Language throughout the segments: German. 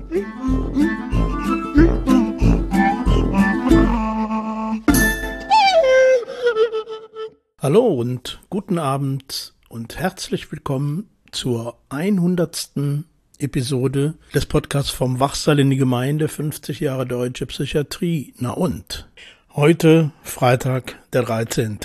Hallo und guten Abend und herzlich willkommen zur 100. Episode des Podcasts vom Wachsaal in die Gemeinde, 50 Jahre Deutsche Psychiatrie. Na und? Heute Freitag, der 13.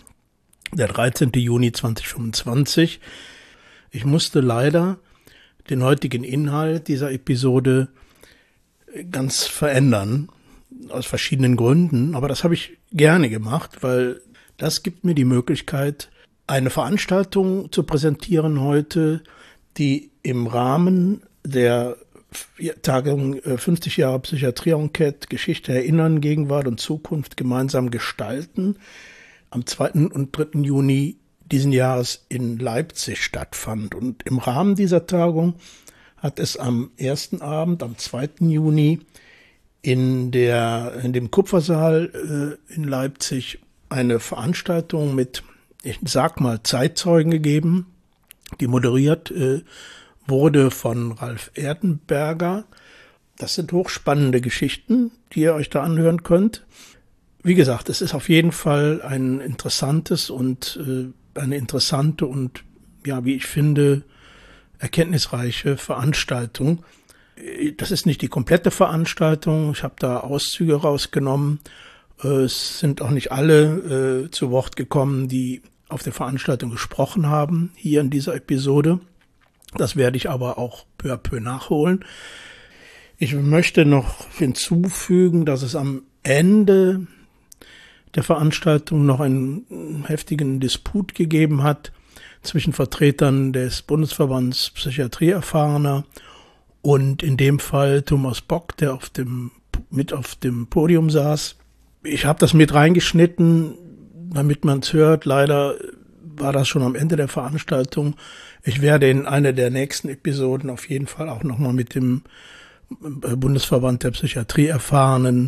Juni 2025. Ich musste leider den heutigen Inhalt dieser Episode ganz verändern, aus verschiedenen Gründen. Aber das habe ich gerne gemacht, weil das gibt mir die Möglichkeit, eine Veranstaltung zu präsentieren heute, die im Rahmen der Tagung 50 Jahre Psychiatrie-Enquete, Geschichte erinnern, Gegenwart und Zukunft gemeinsam gestalten, am 2. und 3. Juni diesen Jahres in Leipzig stattfand. Und im Rahmen dieser Tagung hat es am ersten Abend, am 2. Juni, in dem Kupfersaal in Leipzig eine Veranstaltung mit, ich sag mal, Zeitzeugen gegeben, die moderiert wurde von Ralf Erdenberger. Das sind hochspannende Geschichten, die ihr euch da anhören könnt. Wie gesagt, es ist auf jeden Fall ein interessantes und eine interessante und, ja, wie ich finde, erkenntnisreiche Veranstaltung. Das ist nicht die komplette Veranstaltung. Ich habe da Auszüge rausgenommen. Es sind auch nicht alle zu Wort gekommen, die auf der Veranstaltung gesprochen haben, hier in dieser Episode. Das werde ich aber auch peu à peu nachholen. Ich möchte noch hinzufügen, dass es am Ende der Veranstaltung noch einen heftigen Disput gegeben hat zwischen Vertretern des Bundesverbands Psychiatrieerfahrener und in dem Fall Thomas Bock, der mit auf dem Podium saß. Ich habe das mit reingeschnitten, damit man es hört. Leider war das schon am Ende der Veranstaltung. Ich werde in einer der nächsten Episoden auf jeden Fall auch nochmal mit dem Bundesverband der Psychiatrieerfahrenen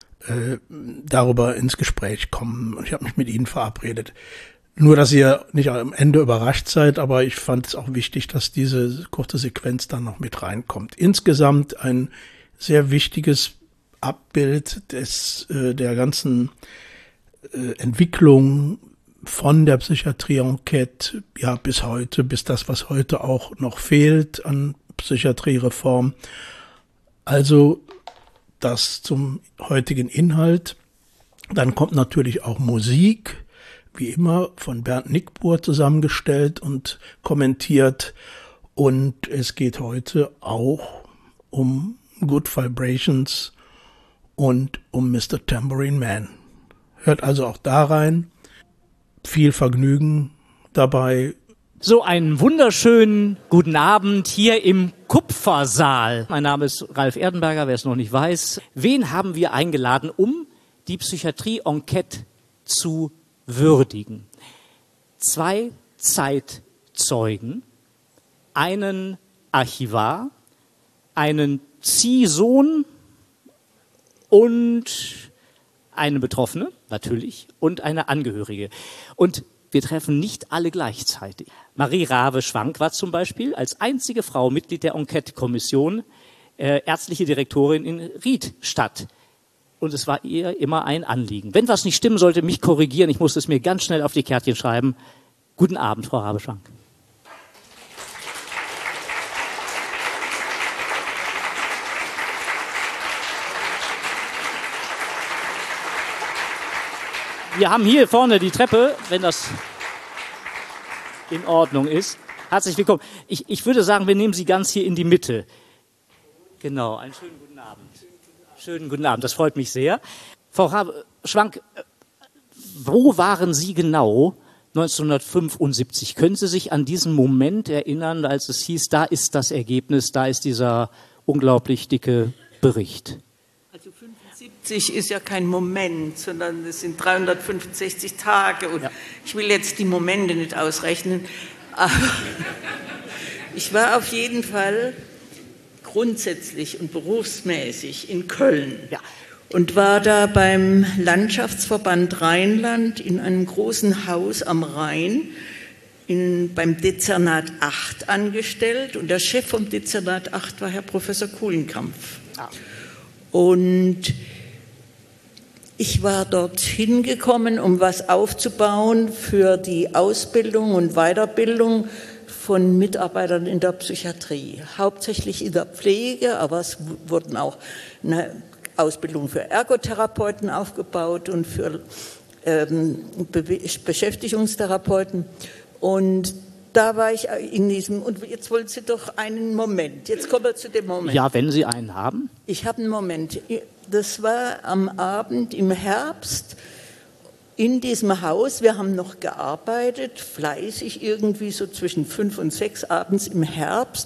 darüber ins Gespräch kommen. Ich habe mich mit ihnen verabredet. Nur, dass ihr nicht am Ende überrascht seid, aber ich fand es auch wichtig, dass diese kurze Sequenz dann noch mit reinkommt. Insgesamt ein sehr wichtiges Abbild der ganzen Entwicklung von der Psychiatrie-Enquete, ja, bis heute, bis das, was heute auch noch fehlt an Psychiatriereform. Also das zum heutigen Inhalt. Dann kommt natürlich auch Musik, wie immer von Bernd Nickbohr zusammengestellt und kommentiert. Und es geht heute auch um Good Vibrations und um Mr. Tambourine Man. Hört also auch da rein. Viel Vergnügen dabei. So, einen wunderschönen guten Abend hier im Kupfersaal. Mein Name ist Ralf Erdenberger, wer es noch nicht weiß. Wen haben wir eingeladen, um die Psychiatrie-Enquete zu würdigen? 2 Zeitzeugen, einen Archivar, einen Ziehsohn und eine Betroffene, natürlich, und eine Angehörige. Und wir treffen nicht alle gleichzeitig. Marie Rabe-Schwank war zum Beispiel als einzige Frau Mitglied der Enquete-Kommission, ärztliche Direktorin in Riedstadt. Und es war ihr immer ein Anliegen. Wenn was nicht stimmen sollte, mich korrigieren. Ich musste es mir ganz schnell auf die Kärtchen schreiben. Guten Abend, Frau Rabe-Schwank. Wir haben hier vorne die Treppe, wenn das in Ordnung ist. Herzlich willkommen. Ich würde sagen, wir nehmen Sie ganz hier in die Mitte. Genau, einen schönen guten Abend. Schönen guten Abend, das freut mich sehr. Frau Rabe-Schwank, wo waren Sie genau 1975? Können Sie sich an diesen Moment erinnern, als es hieß, da ist das Ergebnis, da ist dieser unglaublich dicke Bericht? Also 75 ist ja kein Moment, sondern es sind 365 Tage. Und ja, ich will jetzt die Momente nicht ausrechnen, aber ich war auf jeden Fall grundsätzlich und berufsmäßig in Köln. Ja. Und war da beim Landschaftsverband Rheinland in einem großen Haus am Rhein beim Dezernat 8 angestellt und der Chef vom Dezernat 8 war Herr Professor Kuhlenkampff. Und ich war dort hingekommen, um was aufzubauen für die Ausbildung und Weiterbildung von Mitarbeitern in der Psychiatrie, hauptsächlich in der Pflege, aber es wurden auch eine Ausbildung für Ergotherapeuten aufgebaut und für Beschäftigungstherapeuten. Und da war ich in diesem, und jetzt wollen Sie doch einen Moment, jetzt kommen wir zu dem Moment. Ja, wenn Sie einen haben. Ich habe einen Moment. Das war am Abend im Herbst in diesem Haus. Wir haben noch gearbeitet, fleißig irgendwie so zwischen 5 und 6 abends im Herbst.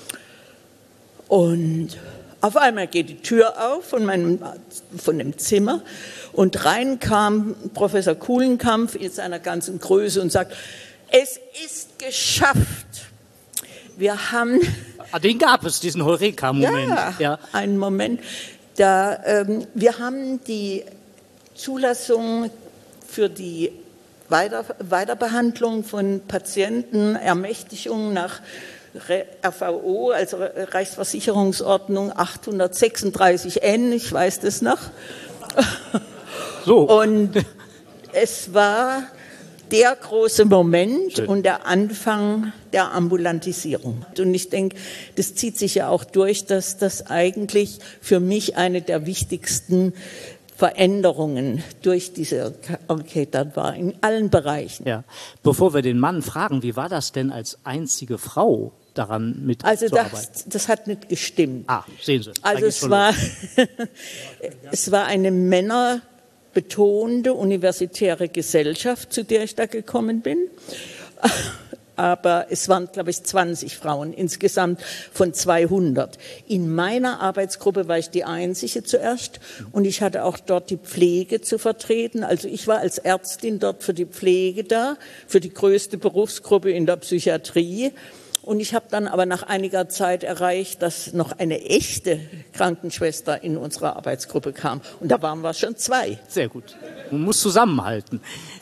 Und auf einmal geht die Tür auf von dem Zimmer und rein kam Professor Kuhlenkampff in seiner ganzen Größe und sagt, es ist geschafft. Wir haben... Den gab es, diesen Heureka-Moment. Ja, einen Moment. Wir haben die Zulassung für die Weiterbehandlung von Patienten, Ermächtigung nach RVO, also Reichsversicherungsordnung 836N, ich weiß das noch. So. Und es war der große Moment und der Anfang der Ambulantisierung. Und ich denke, das zieht sich ja auch durch, dass das eigentlich für mich eine der wichtigsten Veränderungen durch diese Enquete dann war, in allen Bereichen. Ja. Bevor wir den Mann fragen, wie war das denn als einzige Frau daran mitzuarbeiten? Also das hat nicht gestimmt. Sehen Sie. Also es war eine männerbetonte universitäre Gesellschaft, zu der ich da gekommen bin. Aber es waren, glaube ich, 20 Frauen insgesamt von 200. In meiner Arbeitsgruppe war ich die einzige zuerst und ich hatte auch dort die Pflege zu vertreten. Also ich war als Ärztin dort für die Pflege da, für die größte Berufsgruppe in der Psychiatrie. Und ich habe dann aber nach einiger Zeit erreicht, dass noch eine echte Krankenschwester in unserer Arbeitsgruppe kam. Und da waren wir schon 2. Sehr gut. Man muss zusammenhalten.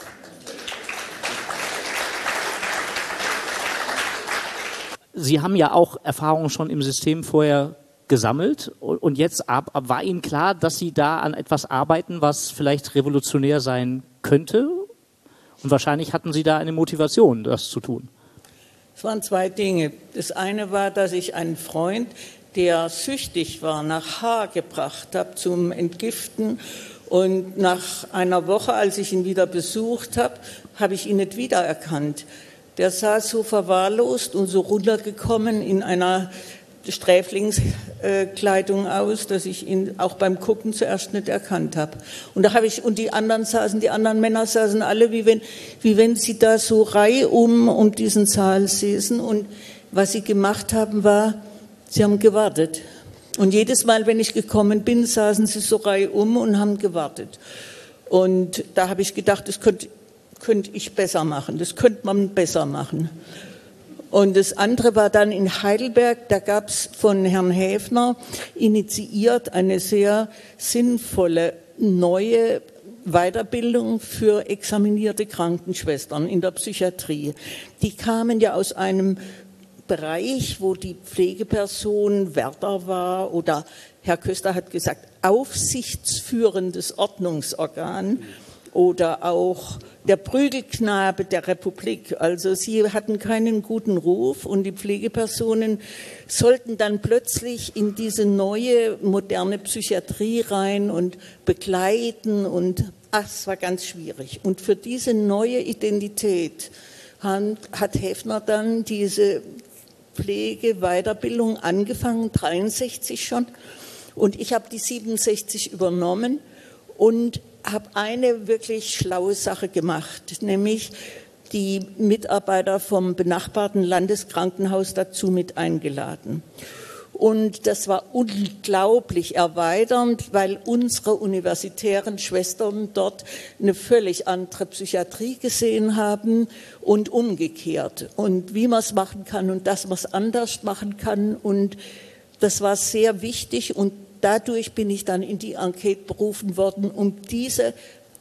Sie haben ja auch Erfahrungen schon im System vorher gesammelt und jetzt war Ihnen klar, dass Sie da an etwas arbeiten, was vielleicht revolutionär sein könnte? Und wahrscheinlich hatten Sie da eine Motivation, das zu tun. Es waren 2 Dinge. Das eine war, dass ich einen Freund, der süchtig war, nach Haar gebracht habe zum Entgiften. Und nach einer Woche, als ich ihn wieder besucht habe, habe ich ihn nicht wiedererkannt. Der sah so verwahrlost und so runtergekommen in einer Sträflingskleidung aus, dass ich ihn auch beim Gucken zuerst nicht erkannt habe. Und die anderen Männer saßen alle, wie wenn sie da so reihum um diesen Saal säßen. Und was sie gemacht haben, war, sie haben gewartet. Und jedes Mal, wenn ich gekommen bin, saßen sie so reihum und haben gewartet. Und da habe ich gedacht, das könnte ich besser machen, das könnte man besser machen. Und das andere war dann in Heidelberg, da gab es von Herrn Häfner initiiert eine sehr sinnvolle neue Weiterbildung für examinierte Krankenschwestern in der Psychiatrie. Die kamen ja aus einem Bereich, wo die Pflegeperson Wärter war oder Herr Köster hat gesagt, aufsichtsführendes Ordnungsorgan. Oder auch der Prügelknabe der Republik. Also sie hatten keinen guten Ruf und die Pflegepersonen sollten dann plötzlich in diese neue, moderne Psychiatrie rein und begleiten und es war ganz schwierig. Und für diese neue Identität hat Häfner dann diese Pflegeweiterbildung angefangen, 63 schon. Und ich habe die 67 übernommen und habe eine wirklich schlaue Sache gemacht, nämlich die Mitarbeiter vom benachbarten Landeskrankenhaus dazu mit eingeladen. Und das war unglaublich erweiternd, weil unsere universitären Schwestern dort eine völlig andere Psychiatrie gesehen haben und umgekehrt. Und wie man es machen kann und dass man es anders machen kann. Und das war sehr wichtig und dadurch bin ich dann in die Enquete berufen worden, um diese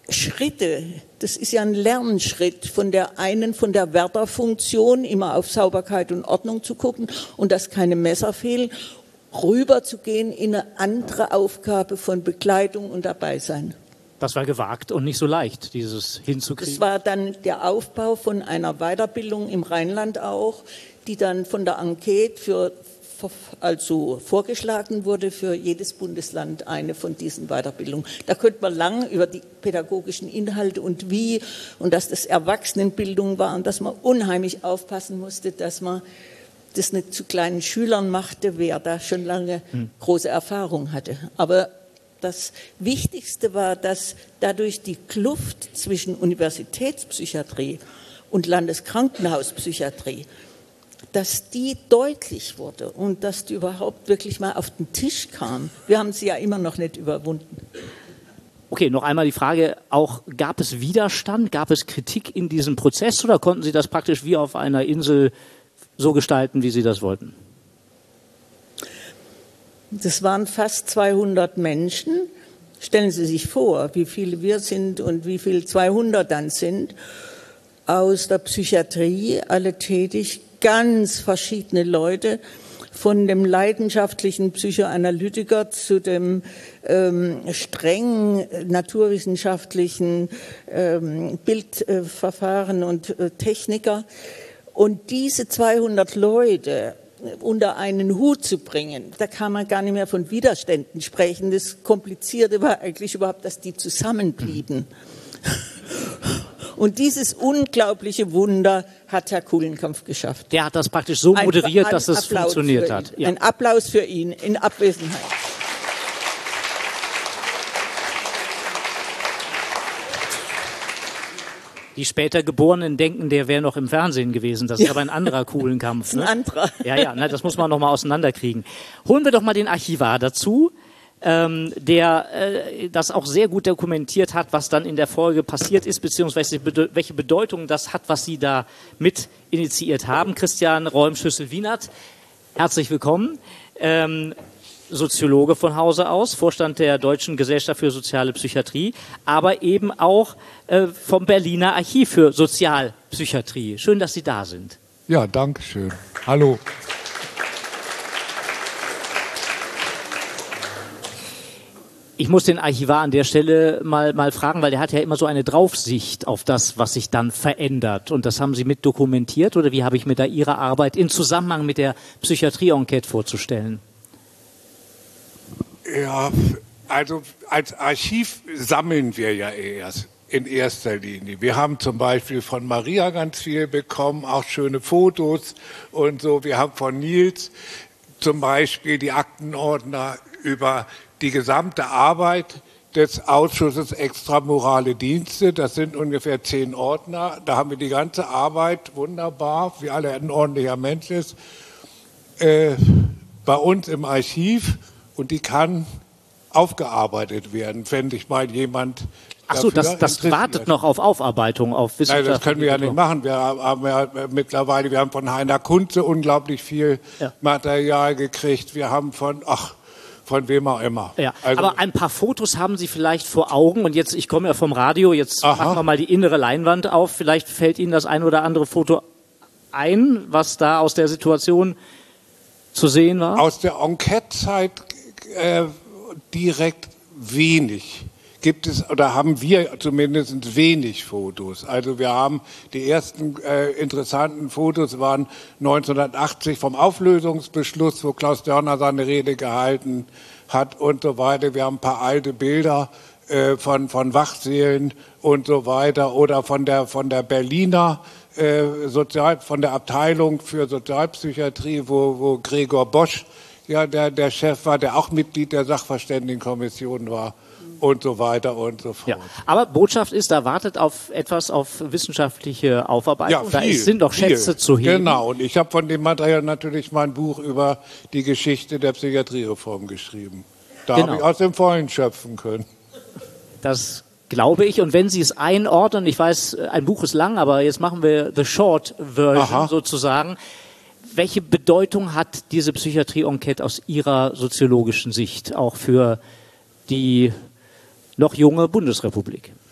Schritte, das ist ja ein Lernschritt von der Wärterfunktion, immer auf Sauberkeit und Ordnung zu gucken und dass keine Messer fehlen, rüber zu gehen in eine andere Aufgabe von Begleitung und Dabeisein. Das war gewagt und nicht so leicht, dieses hinzukriegen. Das war dann der Aufbau von einer Weiterbildung im Rheinland auch, die dann von der Enquete vorgeschlagen wurde für jedes Bundesland eine von diesen Weiterbildungen. Da könnte man lang über die pädagogischen Inhalte und dass das Erwachsenenbildung war und dass man unheimlich aufpassen musste, dass man das nicht zu kleinen Schülern machte, wer da schon lange große Erfahrung hatte. Aber das Wichtigste war, dass dadurch die Kluft zwischen Universitätspsychiatrie und Landeskrankenhauspsychiatrie, dass die deutlich wurde und dass die überhaupt wirklich mal auf den Tisch kam. Wir haben sie ja immer noch nicht überwunden. Okay, noch einmal die Frage, gab es Widerstand, gab es Kritik in diesem Prozess oder konnten Sie das praktisch wie auf einer Insel so gestalten, wie Sie das wollten? Das waren fast 200 Menschen. Stellen Sie sich vor, wie viele wir sind und wie viele 200 dann sind. Aus der Psychiatrie, alle tätig, ganz verschiedene Leute. Von dem leidenschaftlichen Psychoanalytiker zu dem strengen naturwissenschaftlichen Bildverfahren und Techniker. Und diese 200 Leute unter einen Hut zu bringen, da kann man gar nicht mehr von Widerständen sprechen. Das Komplizierte war eigentlich überhaupt, dass die zusammenblieben. Und dieses unglaubliche Wunder hat Herr Kulenkampff geschafft. Der hat das praktisch so moderiert, dass es funktioniert hat. Ja. Ein Applaus für ihn in Abwesenheit. Die später Geborenen denken, der wäre noch im Fernsehen gewesen. Das ist aber ein anderer Kulenkampff. Ne? Ein anderer. Ja, das muss man noch mal auseinanderkriegen. Holen wir doch mal den Archivar dazu, der das auch sehr gut dokumentiert hat, was dann in der Folge passiert ist, beziehungsweise welche Bedeutung das hat, was Sie da mit initiiert haben. Christian Räumschüssel-Wienert, herzlich willkommen. Soziologe von Hause aus, Vorstand der Deutschen Gesellschaft für soziale Psychiatrie, aber eben auch vom Berliner Archiv für Sozialpsychiatrie. Schön, dass Sie da sind. Ja, danke schön. Hallo. Ich muss den Archivar an der Stelle mal fragen, weil der hat ja immer so eine Draufsicht auf das, was sich dann verändert. Und das haben Sie mit dokumentiert oder wie habe ich mir da Ihre Arbeit in Zusammenhang mit der Psychiatrie-Enquete vorzustellen? Ja, also als Archiv sammeln wir ja in erster Linie. Wir haben zum Beispiel von Maria ganz viel bekommen, auch schöne Fotos und so. Wir haben von Nils zum Beispiel die Aktenordner über die gesamte Arbeit des Ausschusses Extramorale Dienste. Das sind ungefähr 10 Ordner. Da haben wir die ganze Arbeit, wunderbar, wie alle ein ordentlicher Mensch ist, bei uns im Archiv. Und die kann aufgearbeitet werden, wenn sich mal jemand. Ach so, das wartet noch auf Aufarbeitung, auf Wissenschaft. Nein, das können wir ja nicht machen. Wir haben wir haben von Heiner Kunze unglaublich viel Material gekriegt. Wir haben von wem auch immer. Ja, also, aber ein paar Fotos haben Sie vielleicht vor Augen. Und jetzt, ich komme ja vom Radio, jetzt machen wir mal die innere Leinwand auf. Vielleicht fällt Ihnen das ein oder andere Foto ein, was da aus der Situation zu sehen war? Aus der Enquete-Zeit direkt wenig. Gibt es, oder haben wir zumindest wenig Fotos. Also wir haben die ersten interessanten Fotos waren 1980 vom Auflösungsbeschluss, wo Klaus Dörner seine Rede gehalten hat und so weiter. Wir haben ein paar alte Bilder von Wachsälen und so weiter oder von der Berliner von der Abteilung für Sozialpsychiatrie, wo Gregor Bosch der Chef war, der auch Mitglied der Sachverständigenkommission war. Und so weiter und so fort. Ja, aber Botschaft ist, da wartet auf wissenschaftliche Aufarbeitung. Ja, viel, da sind doch Schätze zu heben. Genau, und ich habe von dem Material natürlich mein Buch über die Geschichte der Psychiatriereform geschrieben. Da habe ich aus dem Vollen schöpfen können. Das glaube ich. Und wenn Sie es einordnen, ich weiß, ein Buch ist lang, aber jetzt machen wir the short version sozusagen. Welche Bedeutung hat diese Psychiatrie-Enquete aus Ihrer soziologischen Sicht auch für die noch junge Bundesrepublik?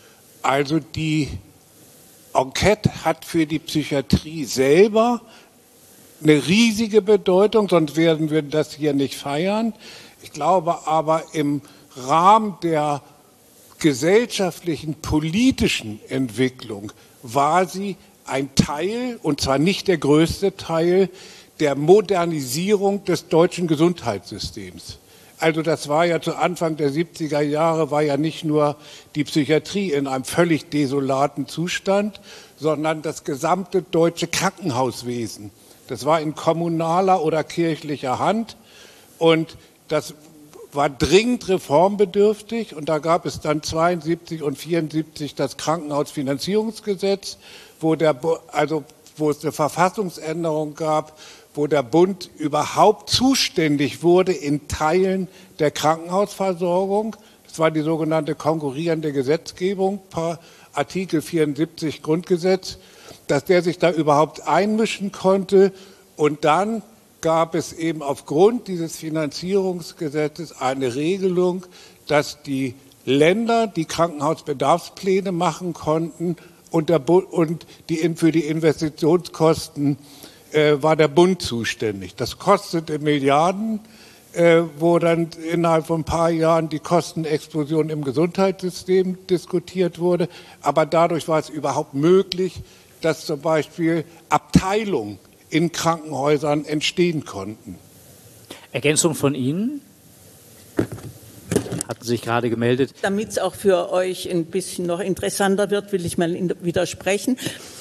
Also die Enquete hat für die Psychiatrie selber eine riesige Bedeutung, sonst werden wir das hier nicht feiern. Ich glaube aber im Rahmen der gesellschaftlichen, politischen Entwicklung war sie ein Teil, und zwar nicht der größte Teil, der Modernisierung des deutschen Gesundheitssystems. Also das war ja zu Anfang der 70er Jahre, war ja nicht nur die Psychiatrie in einem völlig desolaten Zustand, sondern das gesamte deutsche Krankenhauswesen. Das war in kommunaler oder kirchlicher Hand und das war dringend reformbedürftig. Und da gab es dann 72 und 74 das Krankenhausfinanzierungsgesetz, wo es eine Verfassungsänderung gab, wo der Bund überhaupt zuständig wurde in Teilen der Krankenhausversorgung. Das war die sogenannte konkurrierende Gesetzgebung, Artikel 74 Grundgesetz, dass der sich da überhaupt einmischen konnte. Und dann gab es eben aufgrund dieses Finanzierungsgesetzes eine Regelung, dass die Länder die Krankenhausbedarfspläne machen konnten und für die Investitionskosten war der Bund zuständig. Das kostete Milliarden, wo dann innerhalb von ein paar Jahren die Kostenexplosion im Gesundheitssystem diskutiert wurde. Aber dadurch war es überhaupt möglich, dass zum Beispiel Abteilungen in Krankenhäusern entstehen konnten. Ergänzung von Ihnen? Hatten sich gerade gemeldet. Damit es auch für euch ein bisschen noch interessanter wird, will ich mal widersprechen.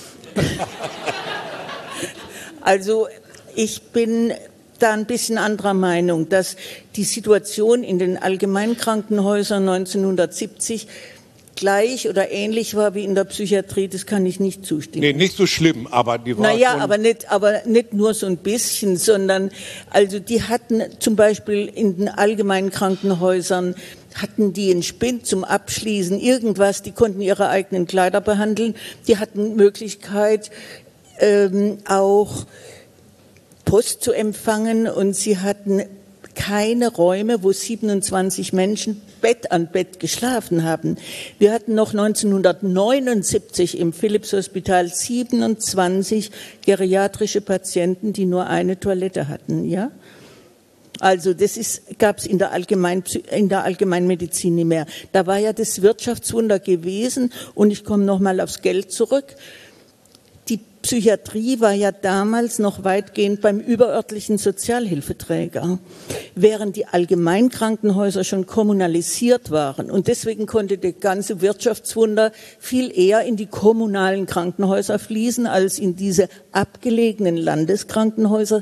Also ich bin da ein bisschen anderer Meinung, dass die Situation in den Allgemeinkrankenhäusern 1970 gleich oder ähnlich war wie in der Psychiatrie, das kann ich nicht zustimmen. Nee, nicht so schlimm, aber die war Naja, aber nicht nur so ein bisschen, sondern also die hatten zum Beispiel in den allgemeinen Krankenhäusern hatten die einen Spind zum Abschließen, irgendwas, die konnten ihre eigenen Kleider behandeln, die hatten Möglichkeit auch Post zu empfangen und sie hatten keine Räume, wo 27 Menschen Bett an Bett geschlafen haben. Wir hatten noch 1979 im Philipshospital 27 geriatrische Patienten, die nur eine Toilette hatten, ja? Also das gab es in der Allgemeinmedizin nicht mehr. Da war ja das Wirtschaftswunder gewesen und ich komme nochmal aufs Geld zurück. Die Psychiatrie war ja damals noch weitgehend beim überörtlichen Sozialhilfeträger, während die Allgemeinkrankenhäuser schon kommunalisiert waren. Und deswegen konnte das ganze Wirtschaftswunder viel eher in die kommunalen Krankenhäuser fließen, als in diese abgelegenen Landeskrankenhäuser,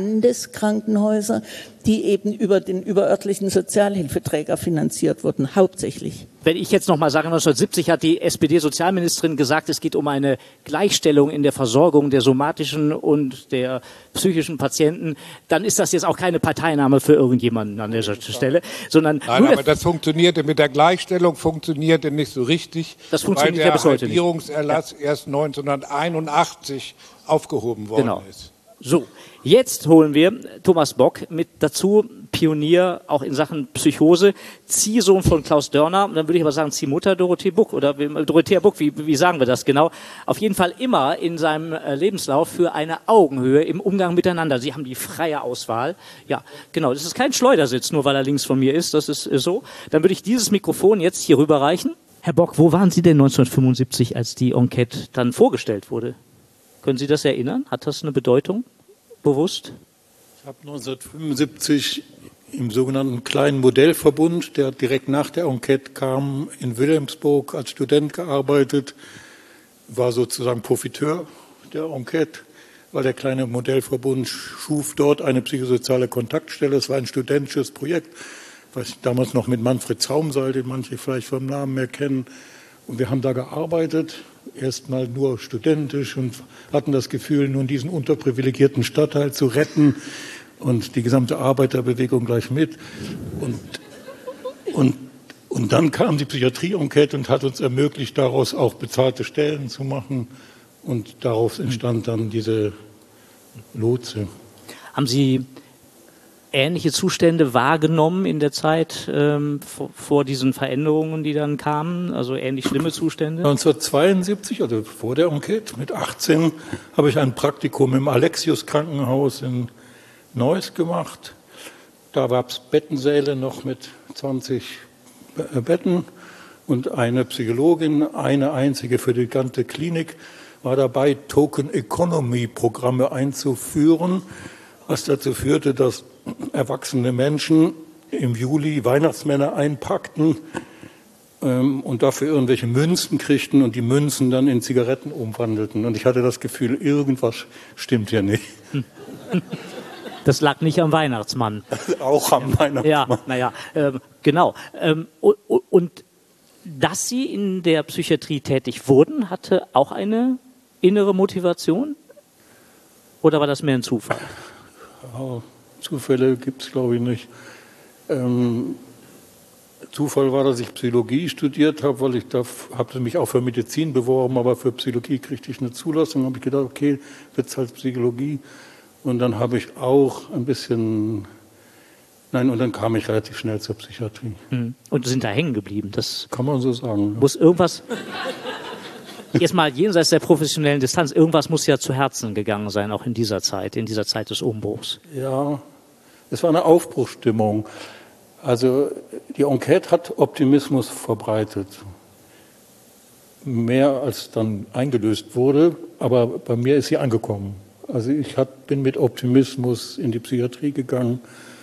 die eben über den überörtlichen Sozialhilfeträger finanziert wurden, hauptsächlich. Wenn ich jetzt nochmal sage, 1970 hat die SPD-Sozialministerin gesagt, es geht um eine Gleichstellung in der Versorgung der somatischen und der psychischen Patienten, dann ist das jetzt auch keine Parteinahme für irgendjemanden an der Stelle, sondern... Nein, aber das funktionierte mit der Gleichstellung, funktionierte nicht so richtig, das funktioniert ja bis heute nicht. Weil der Halbierungserlass erst 1981 aufgehoben worden ist. So, jetzt holen wir Thomas Bock mit dazu, Pionier auch in Sachen Psychose, Ziehsohn von Klaus Dörner, dann würde ich aber sagen Ziehmutter Dorothea Buck oder Dorothea Buck, wie sagen wir das genau? Auf jeden Fall immer in seinem Lebenslauf für eine Augenhöhe im Umgang miteinander. Sie haben die freie Auswahl. Ja, genau, das ist kein Schleudersitz, nur weil er links von mir ist, das ist so. Dann würde ich dieses Mikrofon jetzt hier rüberreichen. Herr Bock, wo waren Sie denn 1975, als die Enquete dann vorgestellt wurde? Können Sie das erinnern? Hat das eine Bedeutung? Bewusst? Ich habe 1975 im sogenannten kleinen Modellverbund, der direkt nach der Enquete kam, in Wilhelmsburg als Student gearbeitet, war sozusagen Profiteur der Enquete, weil der kleine Modellverbund schuf dort eine psychosoziale Kontaktstelle. Es war ein studentisches Projekt, was ich damals noch mit Manfred Zaumseil, den manche vielleicht vom Namen mehr kennen. Und wir haben da gearbeitet, erstmal nur studentisch und hatten das Gefühl, nun diesen unterprivilegierten Stadtteil zu retten und die gesamte Arbeiterbewegung gleich mit. Und dann kam die Psychiatrie-Enquete und hat uns ermöglicht, daraus auch bezahlte Stellen zu machen. Und daraus entstand dann diese Lotse. Haben Sie ähnliche Zustände wahrgenommen in der Zeit vor diesen Veränderungen, die dann kamen? Also ähnlich schlimme Zustände? 1972, also vor der Enquete, mit 18, habe ich ein Praktikum im Alexius-Krankenhaus in Neuss gemacht. Da gab es Bettensäle noch mit 20 Betten und eine Psychologin, eine einzige für die ganze Klinik, war dabei, Token-Economy-Programme einzuführen, was dazu führte, dass erwachsene Menschen im Juli Weihnachtsmänner einpackten und dafür irgendwelche Münzen kriegten und die Münzen dann in Zigaretten umwandelten. Und ich hatte das Gefühl, irgendwas stimmt hier nicht. Das lag nicht am Weihnachtsmann. Auch am Weihnachtsmann. Ja, genau. Und dass Sie in der Psychiatrie tätig wurden, hatte auch eine innere Motivation? Oder war das mehr ein Zufall? Ja, Zufälle gibt es, glaube ich, nicht. Zufall war, dass ich Psychologie studiert habe, weil ich habe mich auch für Medizin beworben, aber für Psychologie kriegte ich eine Zulassung. Habe ich gedacht, okay, wird's halt Psychologie. Und dann habe ich auch ein bisschen, und dann kam ich relativ schnell zur Psychiatrie. Und sind da hängen geblieben. Das kann man so sagen. Muss irgendwas, jetzt mal jenseits der professionellen Distanz, irgendwas muss ja zu Herzen gegangen sein, auch in dieser Zeit des Umbruchs. Ja, es war eine Aufbruchsstimmung. Also die Enquete hat Optimismus verbreitet. Mehr als dann eingelöst wurde, aber bei mir ist sie angekommen. Also ich bin mit Optimismus in die Psychiatrie gegangen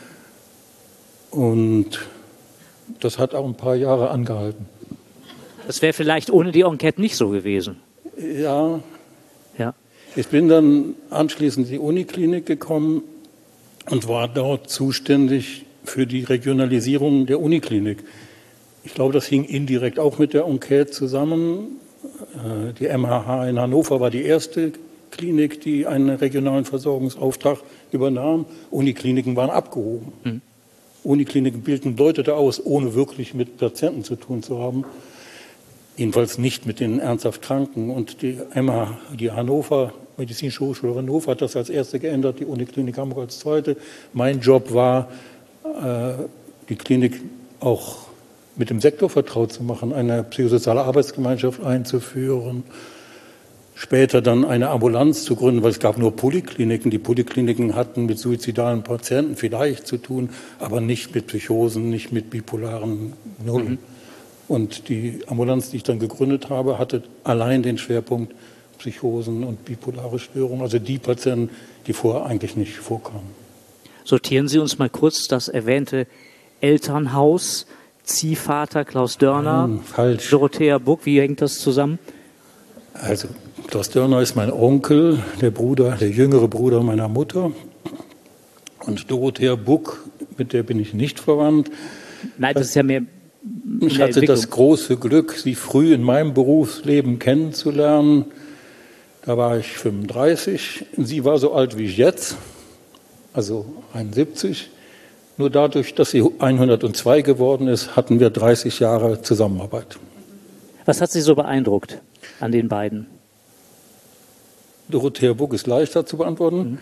und das hat auch ein paar Jahre angehalten. Das wäre vielleicht ohne die Enquete nicht so gewesen. Ja. Ich bin dann anschließend in die Uniklinik gekommen und war dort zuständig für die Regionalisierung der Uniklinik. Ich glaube, das hing indirekt auch mit der Enquete zusammen. Die MHH in Hannover war die erste Klinik, die einen regionalen Versorgungsauftrag übernahm. Unikliniken waren abgehoben. Unikliniken bildeten Leute da aus, ohne wirklich mit Patienten zu tun zu haben. Jedenfalls nicht mit den ernsthaft Kranken. Und die Hannover, Medizinische Hochschule Hannover hat das als erste geändert, die Uniklinik Hamburg als zweite. Mein Job war, die Klinik auch mit dem Sektor vertraut zu machen, eine psychosoziale Arbeitsgemeinschaft einzuführen, später dann eine Ambulanz zu gründen, weil es gab nur Polikliniken. Die Polikliniken hatten mit suizidalen Patienten vielleicht zu tun, aber nicht mit Psychosen, nicht mit bipolaren Nullen. Und die Ambulanz, die ich dann gegründet habe, hatte allein den Schwerpunkt Psychosen und bipolare Störungen, also die Patienten, die vorher eigentlich nicht vorkamen. Sortieren Sie uns mal kurz das erwähnte Elternhaus, Ziehvater Klaus Dörner, falsch. Dorothea Buck, wie hängt das zusammen? Also Klaus Dörner ist mein Onkel, der jüngere Bruder meiner Mutter. Und Dorothea Buck, mit der bin ich nicht verwandt. Nein, das ist ja mehr. Ich hatte das große Glück, sie früh in meinem Berufsleben kennenzulernen. Da war ich 35. Sie war so alt wie ich jetzt, also 71. Nur dadurch, dass sie 102 geworden ist, hatten wir 30 Jahre Zusammenarbeit. Was hat Sie so beeindruckt an den beiden? Dorothea Buck ist leichter zu beantworten.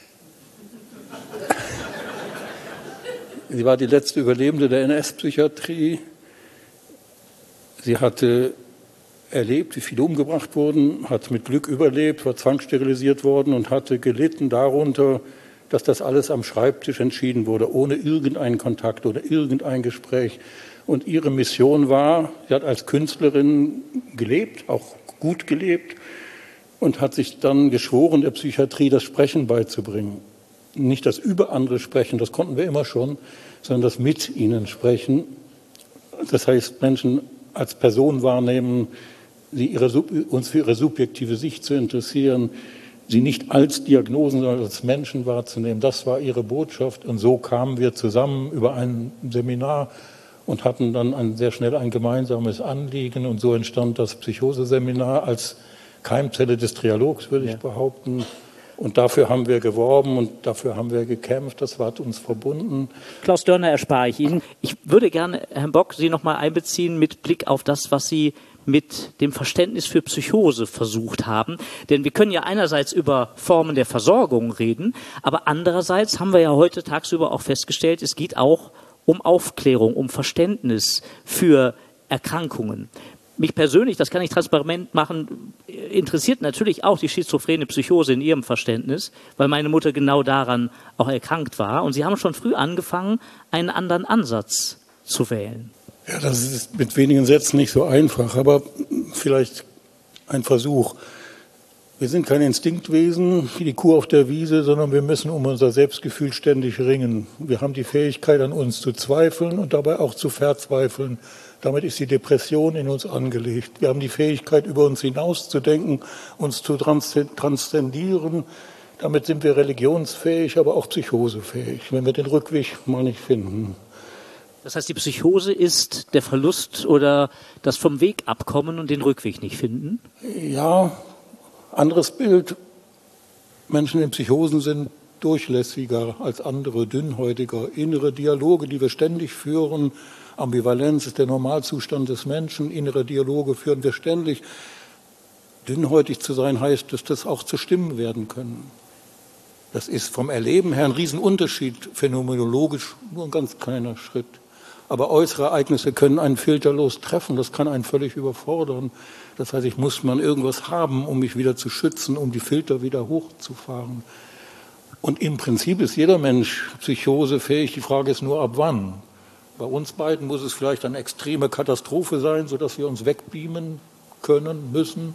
Sie war die letzte Überlebende der NS-Psychiatrie. Sie hatte erlebt, wie viele umgebracht wurden, hat mit Glück überlebt, war zwangssterilisiert worden und hatte gelitten darunter, dass das alles am Schreibtisch entschieden wurde, ohne irgendeinen Kontakt oder irgendein Gespräch. Und ihre Mission war, sie hat als Künstlerin gelebt, auch gut gelebt, und hat sich dann geschworen, der Psychiatrie das Sprechen beizubringen. Nicht das über andere Sprechen, das konnten wir immer schon, sondern das mit ihnen sprechen. Das heißt, Menschen als Person wahrnehmen, uns für ihre subjektive Sicht zu interessieren, sie nicht als Diagnosen, sondern als Menschen wahrzunehmen. Das war ihre Botschaft. Und so kamen wir zusammen über ein Seminar und hatten dann sehr schnell ein gemeinsames Anliegen. Und so entstand das Psychoseseminar als Keimzelle des Trialogs, würde ich behaupten. Und dafür haben wir geworben und dafür haben wir gekämpft. Das hat uns verbunden. Klaus Dörner erspare ich Ihnen. Ich würde gerne, Herrn Bock, Sie noch mal einbeziehen mit Blick auf das, was Sie mit dem Verständnis für Psychose versucht haben. Denn wir können ja einerseits über Formen der Versorgung reden, aber andererseits haben wir ja heute tagsüber auch festgestellt, es geht auch um Aufklärung, um Verständnis für Erkrankungen. Mich persönlich, das kann ich transparent machen, interessiert natürlich auch die schizophrene Psychose in ihrem Verständnis, weil meine Mutter genau daran auch erkrankt war. Und Sie haben schon früh angefangen, einen anderen Ansatz zu wählen. Ja, das ist mit wenigen Sätzen nicht so einfach, aber vielleicht ein Versuch. Wir sind kein Instinktwesen wie die Kuh auf der Wiese, sondern wir müssen um unser Selbstgefühl ständig ringen. Wir haben die Fähigkeit, an uns zu zweifeln und dabei auch zu verzweifeln. Damit ist die Depression in uns angelegt. Wir haben die Fähigkeit, über uns hinauszudenken, uns zu transzendieren. Damit sind wir religionsfähig, aber auch psychosefähig, wenn wir den Rückweg mal nicht finden. Das heißt, die Psychose ist der Verlust oder das vom Weg abkommen und den Rückweg nicht finden? Ja, anderes Bild. Menschen in Psychosen sind durchlässiger als andere, dünnhäutiger. Innere Dialoge, die wir ständig führen. Ambivalenz ist der Normalzustand des Menschen. Innere Dialoge führen wir ständig. Dünnhäutig zu sein heißt, dass das auch zu Stimmen werden können. Das ist vom Erleben her ein Riesenunterschied, phänomenologisch nur ein ganz kleiner Schritt. Aber äußere Ereignisse können einen filterlos treffen, das kann einen völlig überfordern. Das heißt, ich muss mal irgendwas haben, um mich wieder zu schützen, um die Filter wieder hochzufahren. Und im Prinzip ist jeder Mensch psychosefähig, die Frage ist nur, ab wann. Bei uns beiden muss es vielleicht eine extreme Katastrophe sein, sodass wir uns wegbeamen können, müssen.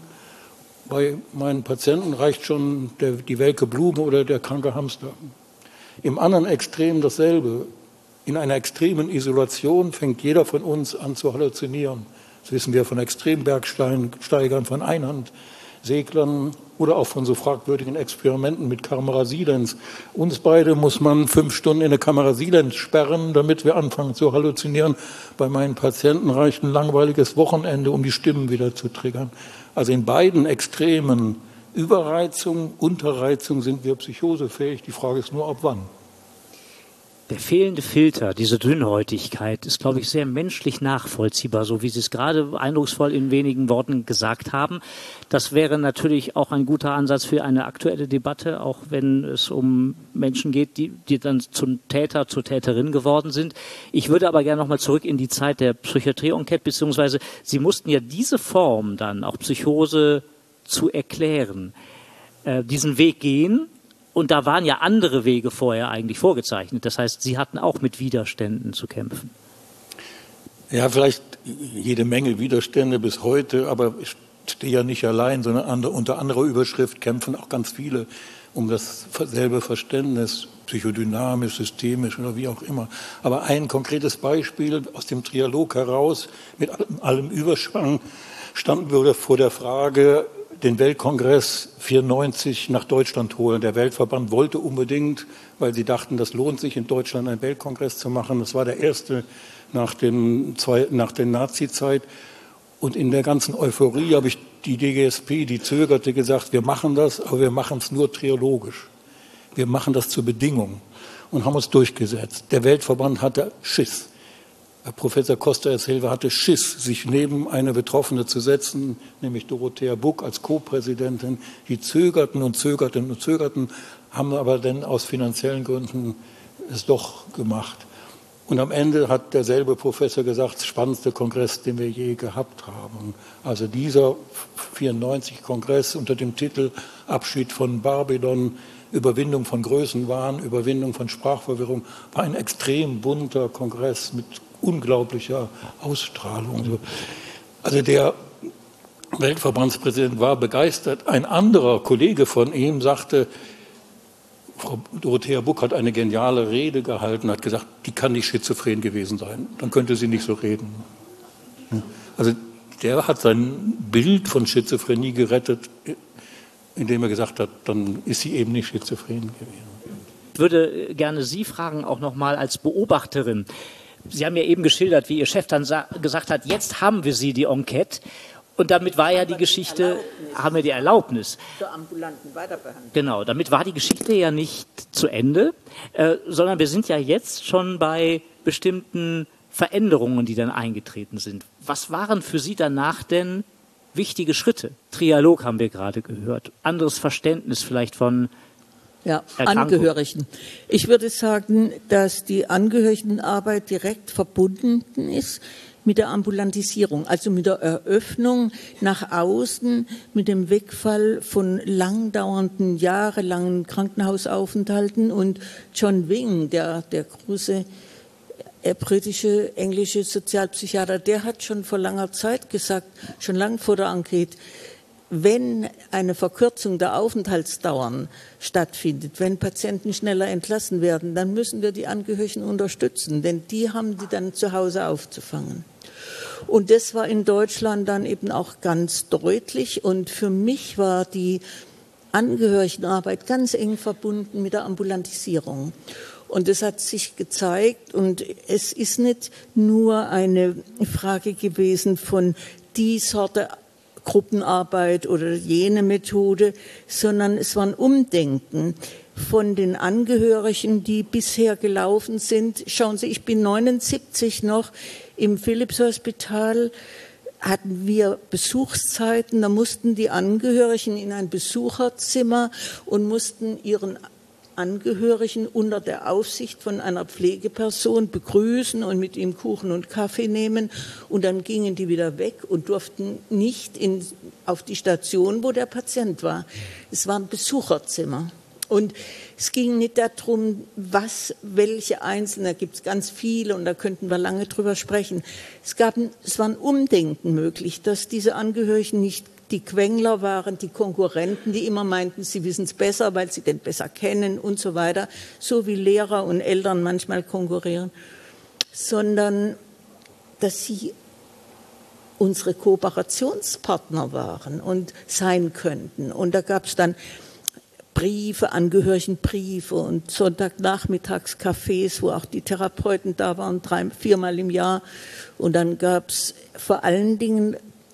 Bei meinen Patienten reicht schon die welke Blume oder der kranke Hamster. Im anderen Extrem dasselbe. In einer extremen Isolation fängt jeder von uns an zu halluzinieren. Das wissen wir von Extrembergsteigern, von Einhandseglern oder auch von so fragwürdigen Experimenten mit Kamera Silens. Uns beide muss man 5 Stunden in eine Kamera Silens sperren, damit wir anfangen zu halluzinieren. Bei meinen Patienten reicht ein langweiliges Wochenende, um die Stimmen wieder zu triggern. Also in beiden Extremen, Überreizung, Unterreizung, sind wir psychosefähig. Die Frage ist nur, ab wann. Der fehlende Filter, diese Dünnhäutigkeit, ist, glaube ich, sehr menschlich nachvollziehbar, so wie Sie es gerade eindrucksvoll in wenigen Worten gesagt haben. Das wäre natürlich auch ein guter Ansatz für eine aktuelle Debatte, auch wenn es um Menschen geht, die dann zum Täter, zur Täterin geworden sind. Ich würde aber gerne nochmal zurück in die Zeit der Psychiatrie-Enquete, beziehungsweise Sie mussten ja diese Form dann, auch Psychose zu erklären, diesen Weg gehen. Und da waren ja andere Wege vorher eigentlich vorgezeichnet. Das heißt, Sie hatten auch mit Widerständen zu kämpfen. Ja, vielleicht jede Menge Widerstände bis heute, aber ich stehe ja nicht allein, sondern unter anderer Überschrift kämpfen auch ganz viele um dasselbe Verständnis, psychodynamisch, systemisch oder wie auch immer. Aber ein konkretes Beispiel aus dem Trialog heraus, mit allem Überschwang, standen wir vor der Frage, den Weltkongress 94 nach Deutschland holen. Der Weltverband wollte unbedingt, weil sie dachten, das lohnt sich, in Deutschland einen Weltkongress zu machen. Das war der erste nach der Nazi-Zeit. Und in der ganzen Euphorie habe ich die DGSP, die zögerte, gesagt, wir machen das, aber wir machen es nur triologisch. Wir machen das zur Bedingung und haben uns durchgesetzt. Der Weltverband hatte Schiss. Professor Costa Silva hatte Schiss, sich neben eine Betroffene zu setzen, nämlich Dorothea Buck als Co-Präsidentin. Die zögerten und zögerten und zögerten, haben aber dann aus finanziellen Gründen es doch gemacht. Und am Ende hat derselbe Professor gesagt, spannendste Kongress, den wir je gehabt haben. Also dieser 94-Kongress unter dem Titel Abschied von Babylon, Überwindung von Größenwahn, Überwindung von Sprachverwirrung, war ein extrem bunter Kongress mit unglaublicher Ausstrahlung. Also der Weltverbandspräsident war begeistert. Ein anderer Kollege von ihm sagte, Frau Dorothea Buck hat eine geniale Rede gehalten, hat gesagt, die kann nicht schizophren gewesen sein. Dann könnte sie nicht so reden. Also der hat sein Bild von Schizophrenie gerettet, indem er gesagt hat, dann ist sie eben nicht schizophren gewesen. Ich würde gerne Sie fragen, auch nochmal als Beobachterin. Sie haben ja eben geschildert, wie Ihr Chef dann gesagt hat, jetzt haben wir Sie, die Enquete. Und damit war ja die Geschichte, haben wir die Erlaubnis. Zur ambulanten Weiterbehandlung. Genau, damit war die Geschichte ja nicht zu Ende, sondern wir sind ja jetzt schon bei bestimmten Veränderungen, die dann eingetreten sind. Was waren für Sie danach denn wichtige Schritte? Trialog haben wir gerade gehört. Anderes Verständnis vielleicht von Angehörigen. Ich würde sagen, dass die Angehörigenarbeit direkt verbunden ist mit der Ambulantisierung, also mit der Eröffnung nach außen, mit dem Wegfall von langdauernden, jahrelangen Krankenhausaufenthalten. Und John Wing, der große britische, englische Sozialpsychiater, der hat schon vor langer Zeit gesagt, schon lang vor der Enquete, wenn eine Verkürzung der Aufenthaltsdauern stattfindet, wenn Patienten schneller entlassen werden, dann müssen wir die Angehörigen unterstützen, denn die haben die dann zu Hause aufzufangen. Und das war in Deutschland dann eben auch ganz deutlich. Und für mich war die Angehörigenarbeit ganz eng verbunden mit der Ambulantisierung. Und das hat sich gezeigt. Und es ist nicht nur eine Frage gewesen von die Sorte Gruppenarbeit oder jene Methode, sondern es war ein Umdenken von den Angehörigen, die bisher gelaufen sind. Schauen Sie, ich bin 79 noch im Philips-Hospital, hatten wir Besuchszeiten, da mussten die Angehörigen in ein Besucherzimmer und mussten ihren Angehörigen unter der Aufsicht von einer Pflegeperson begrüßen und mit ihm Kuchen und Kaffee nehmen. Und dann gingen die wieder weg und durften nicht auf die Station, wo der Patient war. Es war ein Besucherzimmer. Und es ging nicht darum, welche Einzelne, da gibt es ganz viele und da könnten wir lange drüber sprechen. Es war ein Umdenken möglich, dass diese Angehörigen nicht die Quengler waren, die Konkurrenten, die immer meinten, sie wissen es besser, weil sie den besser kennen und so weiter, so wie Lehrer und Eltern manchmal konkurrieren, sondern dass sie unsere Kooperationspartner waren und sein könnten. Und da gab es dann Briefe, Angehörigenbriefe und Sonntagnachmittagscafés, wo auch die Therapeuten da waren, 3-4 Mal im Jahr. Und dann gab es vor allen Dingen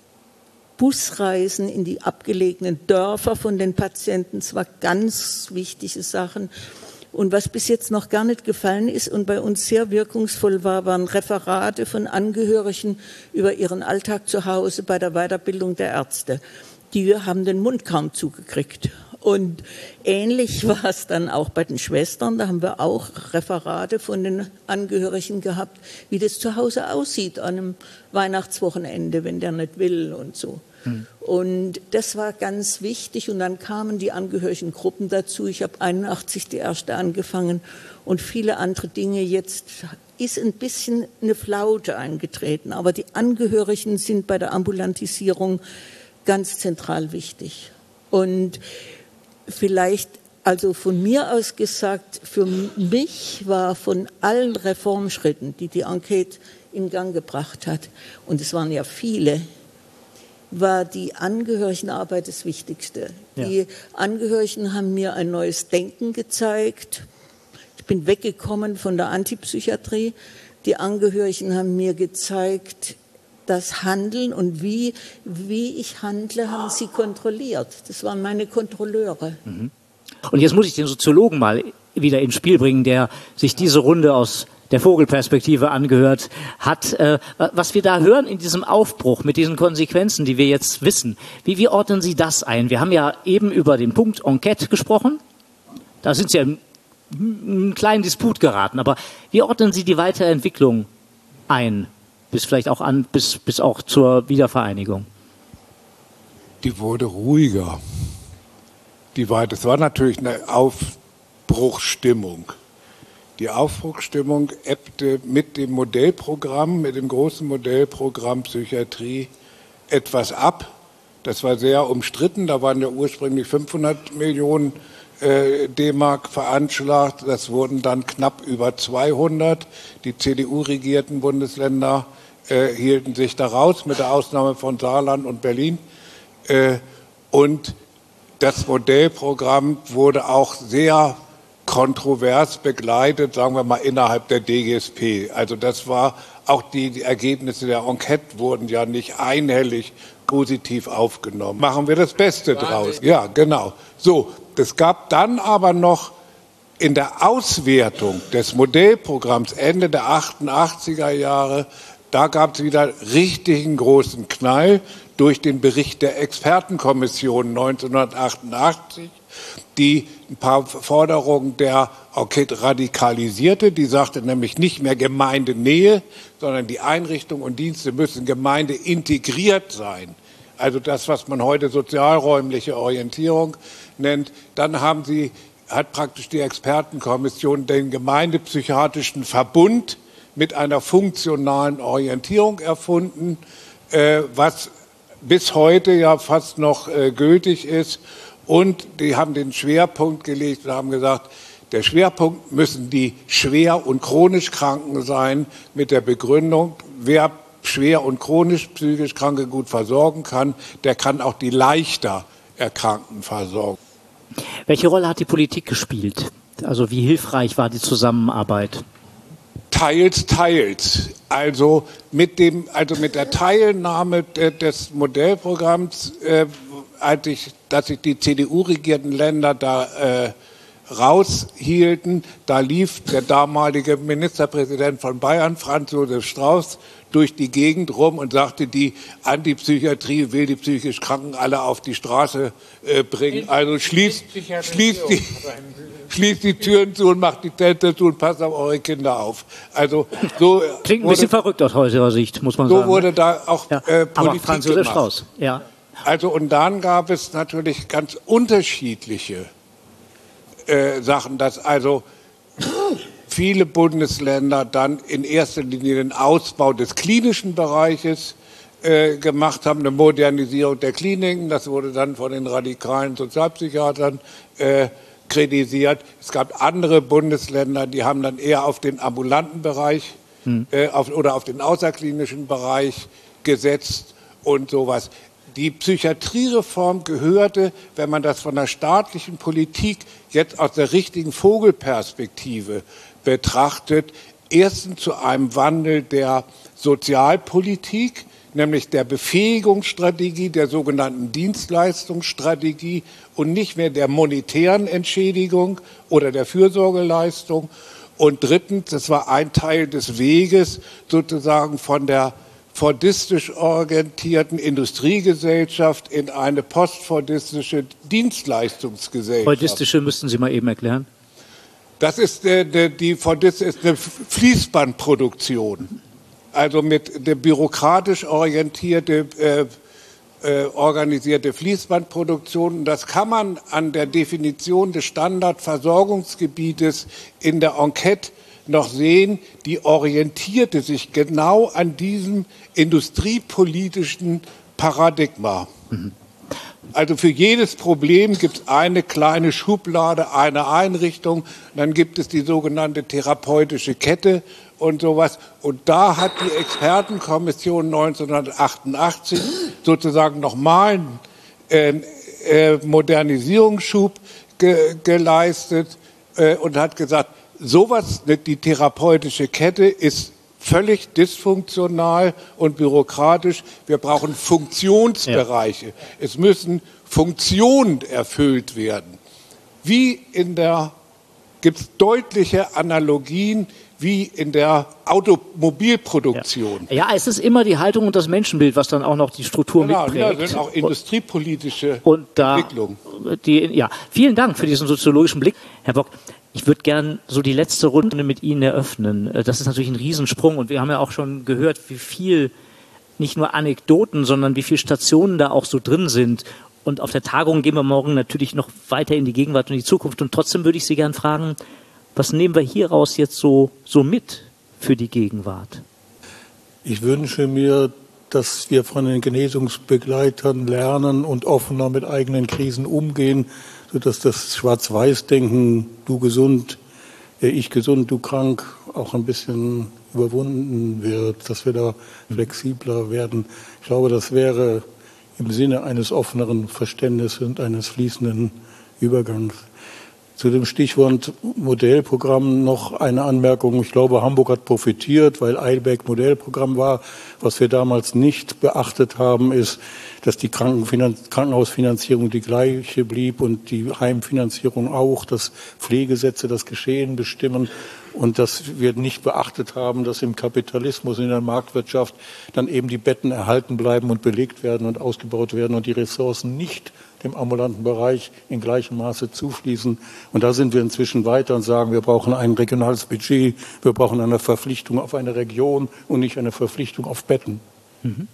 Busreisen in die abgelegenen Dörfer von den Patienten. Das war ganz wichtige Sachen. Und was bis jetzt noch gar nicht gefallen ist und bei uns sehr wirkungsvoll war, waren Referate von Angehörigen über ihren Alltag zu Hause bei der Weiterbildung der Ärzte. Die haben den Mund kaum zugekriegt. Und ähnlich war es dann auch bei den Schwestern. Da haben wir auch Referate von den Angehörigen gehabt, wie das zu Hause aussieht an einem Weihnachtswochenende, wenn der nicht will und so. Und das war ganz wichtig. Und dann kamen die Angehörigengruppen dazu. Ich habe 81 die erste angefangen und viele andere Dinge. Jetzt ist ein bisschen eine Flaute eingetreten. Aber die Angehörigen sind bei der Ambulantisierung ganz zentral wichtig. Und vielleicht, also von mir aus gesagt, für mich war von allen Reformschritten, die die Enquete in Gang gebracht hat, und es waren ja viele, war die Angehörigenarbeit das Wichtigste. Ja. Die Angehörigen haben mir ein neues Denken gezeigt. Ich bin weggekommen von der Antipsychiatrie. Die Angehörigen haben mir gezeigt, das Handeln und wie ich handle, haben sie kontrolliert. Das waren meine Kontrolleure. Und jetzt muss ich den Soziologen mal wieder ins Spiel bringen, der sich diese Runde aus der Vogelperspektive angehört hat. Was wir da hören in diesem Aufbruch mit diesen Konsequenzen, die wir jetzt wissen, wie ordnen Sie das ein? Wir haben ja eben über den Punkt Enquete gesprochen. Da sind Sie ja in einen kleinen Disput geraten. Aber wie ordnen Sie die Weiterentwicklung ein? Bis vielleicht auch bis auch zur Wiedervereinigung. Die wurde ruhiger. Das war natürlich eine Aufbruchsstimmung. Die Aufbruchsstimmung ebbte mit dem Modellprogramm, mit dem großen Modellprogramm Psychiatrie etwas ab. Das war sehr umstritten. Da waren ja ursprünglich 500 Millionen D-Mark veranschlagt. Das wurden dann knapp über 200. Die CDU-regierten Bundesländer hielten sich da raus, mit der Ausnahme von Saarland und Berlin. Und das Modellprogramm wurde auch sehr kontrovers begleitet, sagen wir mal, innerhalb der DGSP. Also das war auch die Ergebnisse der Enquete wurden ja nicht einhellig positiv aufgenommen. Machen wir das Beste draus. Ja, genau. So, es gab dann aber noch in der Auswertung des Modellprogramms Ende der 88er Jahre, da gab es wieder richtigen großen Knall durch den Bericht der Expertenkommission 1988, die ein paar Forderungen der Enquete radikalisierte. Die sagte nämlich nicht mehr Gemeindenähe, sondern die Einrichtungen und Dienste müssen gemeindeintegriert sein. Also das, was man heute sozialräumliche Orientierung nennt. Dann hat praktisch die Expertenkommission den gemeindepsychiatrischen Verbund mit einer funktionalen Orientierung erfunden, was bis heute ja fast noch gültig ist. Und die haben den Schwerpunkt gelegt und haben gesagt, der Schwerpunkt müssen die schwer und chronisch Kranken sein, mit der Begründung, wer schwer und chronisch psychisch Kranke gut versorgen kann, der kann auch die leichter Erkrankten versorgen. Welche Rolle hat die Politik gespielt? Also wie hilfreich war die Zusammenarbeit? Teils. Also mit der Teilnahme des Modellprogramms, dass sich die CDU-regierten Länder da raushielten, da lief der damalige Ministerpräsident von Bayern, Franz Josef Strauß, durch die Gegend rum und sagte, die Antipsychiatrie will die psychisch Kranken alle auf die Straße bringen. Also schließt die Türen zu und macht die Zelte zu und passt auf eure Kinder auf. Also so klingt ein bisschen verrückt aus heutiger Sicht, muss man sagen. So wurde da auch Politik aber Franz Josef gemacht. Strauß, ja. Also und dann gab es natürlich ganz unterschiedliche Sachen, dass also viele Bundesländer dann in erster Linie den Ausbau des klinischen Bereiches gemacht haben, eine Modernisierung der Kliniken. Das wurde dann von den radikalen Sozialpsychiatern kritisiert. Es gab andere Bundesländer, die haben dann eher auf den ambulanten Bereich oder auf den außerklinischen Bereich gesetzt und sowas. Die Psychiatriereform gehörte, wenn man das von der staatlichen Politik jetzt aus der richtigen Vogelperspektive betrachtet, erstens zu einem Wandel der Sozialpolitik, nämlich der Befähigungsstrategie, der sogenannten Dienstleistungsstrategie und nicht mehr der monetären Entschädigung oder der Fürsorgeleistung. Und drittens, das war ein Teil des Weges sozusagen von der fordistisch orientierten Industriegesellschaft in eine postfordistische Dienstleistungsgesellschaft. Fordistische müssten Sie mal eben erklären. Das ist die Fordist ist eine Fließbandproduktion, also mit der bürokratisch orientierte organisierte Fließbandproduktion. Und das kann man an der Definition des Standardversorgungsgebietes in der Enquete noch sehen, die orientierte sich genau an diesem industriepolitischen Paradigma. Also für jedes Problem gibt es eine kleine Schublade, eine Einrichtung, dann gibt es die sogenannte therapeutische Kette und sowas. Und da hat die Expertenkommission 1988 sozusagen nochmal einen Modernisierungsschub geleistet und hat gesagt, sowas, die therapeutische Kette ist völlig dysfunktional und bürokratisch. Wir brauchen Funktionsbereiche. Ja. Es müssen Funktionen erfüllt werden. Gibt es deutliche Analogien wie in der Automobilproduktion. Ja, es ist immer die Haltung und das Menschenbild, was dann auch noch die Struktur mitprägt. Ja, das sind auch industriepolitische Entwicklungen. Vielen Dank für diesen soziologischen Blick. Herr Bock, ich würde gern so die letzte Runde mit Ihnen eröffnen. Das ist natürlich ein Riesensprung und wir haben ja auch schon gehört, wie viel, nicht nur Anekdoten, sondern wie viele Stationen da auch so drin sind. Und auf der Tagung gehen wir morgen natürlich noch weiter in die Gegenwart und die Zukunft. Und trotzdem würde ich Sie gern fragen, was nehmen wir hieraus jetzt so mit für die Gegenwart? Ich wünsche mir, dass wir von den Genesungsbegleitern lernen und offener mit eigenen Krisen umgehen, sodass das Schwarz-Weiß-Denken, du gesund, ich gesund, du krank, auch ein bisschen überwunden wird, dass wir da flexibler werden. Ich glaube, das wäre im Sinne eines offeneren Verständnisses und eines fließenden Übergangs. Zu dem Stichwort Modellprogramm noch eine Anmerkung. Ich glaube, Hamburg hat profitiert, weil Eilbeck Modellprogramm war. Was wir damals nicht beachtet haben, ist, dass die Krankenhausfinanzierung die gleiche blieb und die Heimfinanzierung auch, dass Pflegesätze das Geschehen bestimmen und dass wir nicht beachtet haben, dass im Kapitalismus, in der Marktwirtschaft dann eben die Betten erhalten bleiben und belegt werden und ausgebaut werden und die Ressourcen nicht im ambulanten Bereich in gleichem Maße zufließen. Und da sind wir inzwischen weiter und sagen, wir brauchen ein regionales Budget, wir brauchen eine Verpflichtung auf eine Region und nicht eine Verpflichtung auf Betten. Mhm.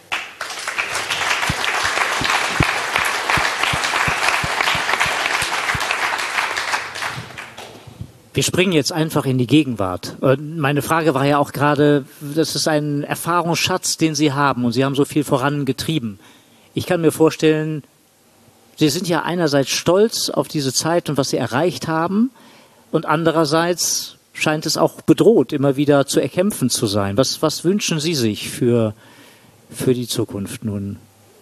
Wir springen jetzt einfach in die Gegenwart. Meine Frage war ja auch gerade, das ist ein Erfahrungsschatz, den Sie haben und Sie haben so viel vorangetrieben. Ich kann mir vorstellen, Sie sind ja einerseits stolz auf diese Zeit und was Sie erreicht haben und andererseits scheint es auch bedroht, immer wieder zu erkämpfen zu sein. Was wünschen Sie sich für die Zukunft nun?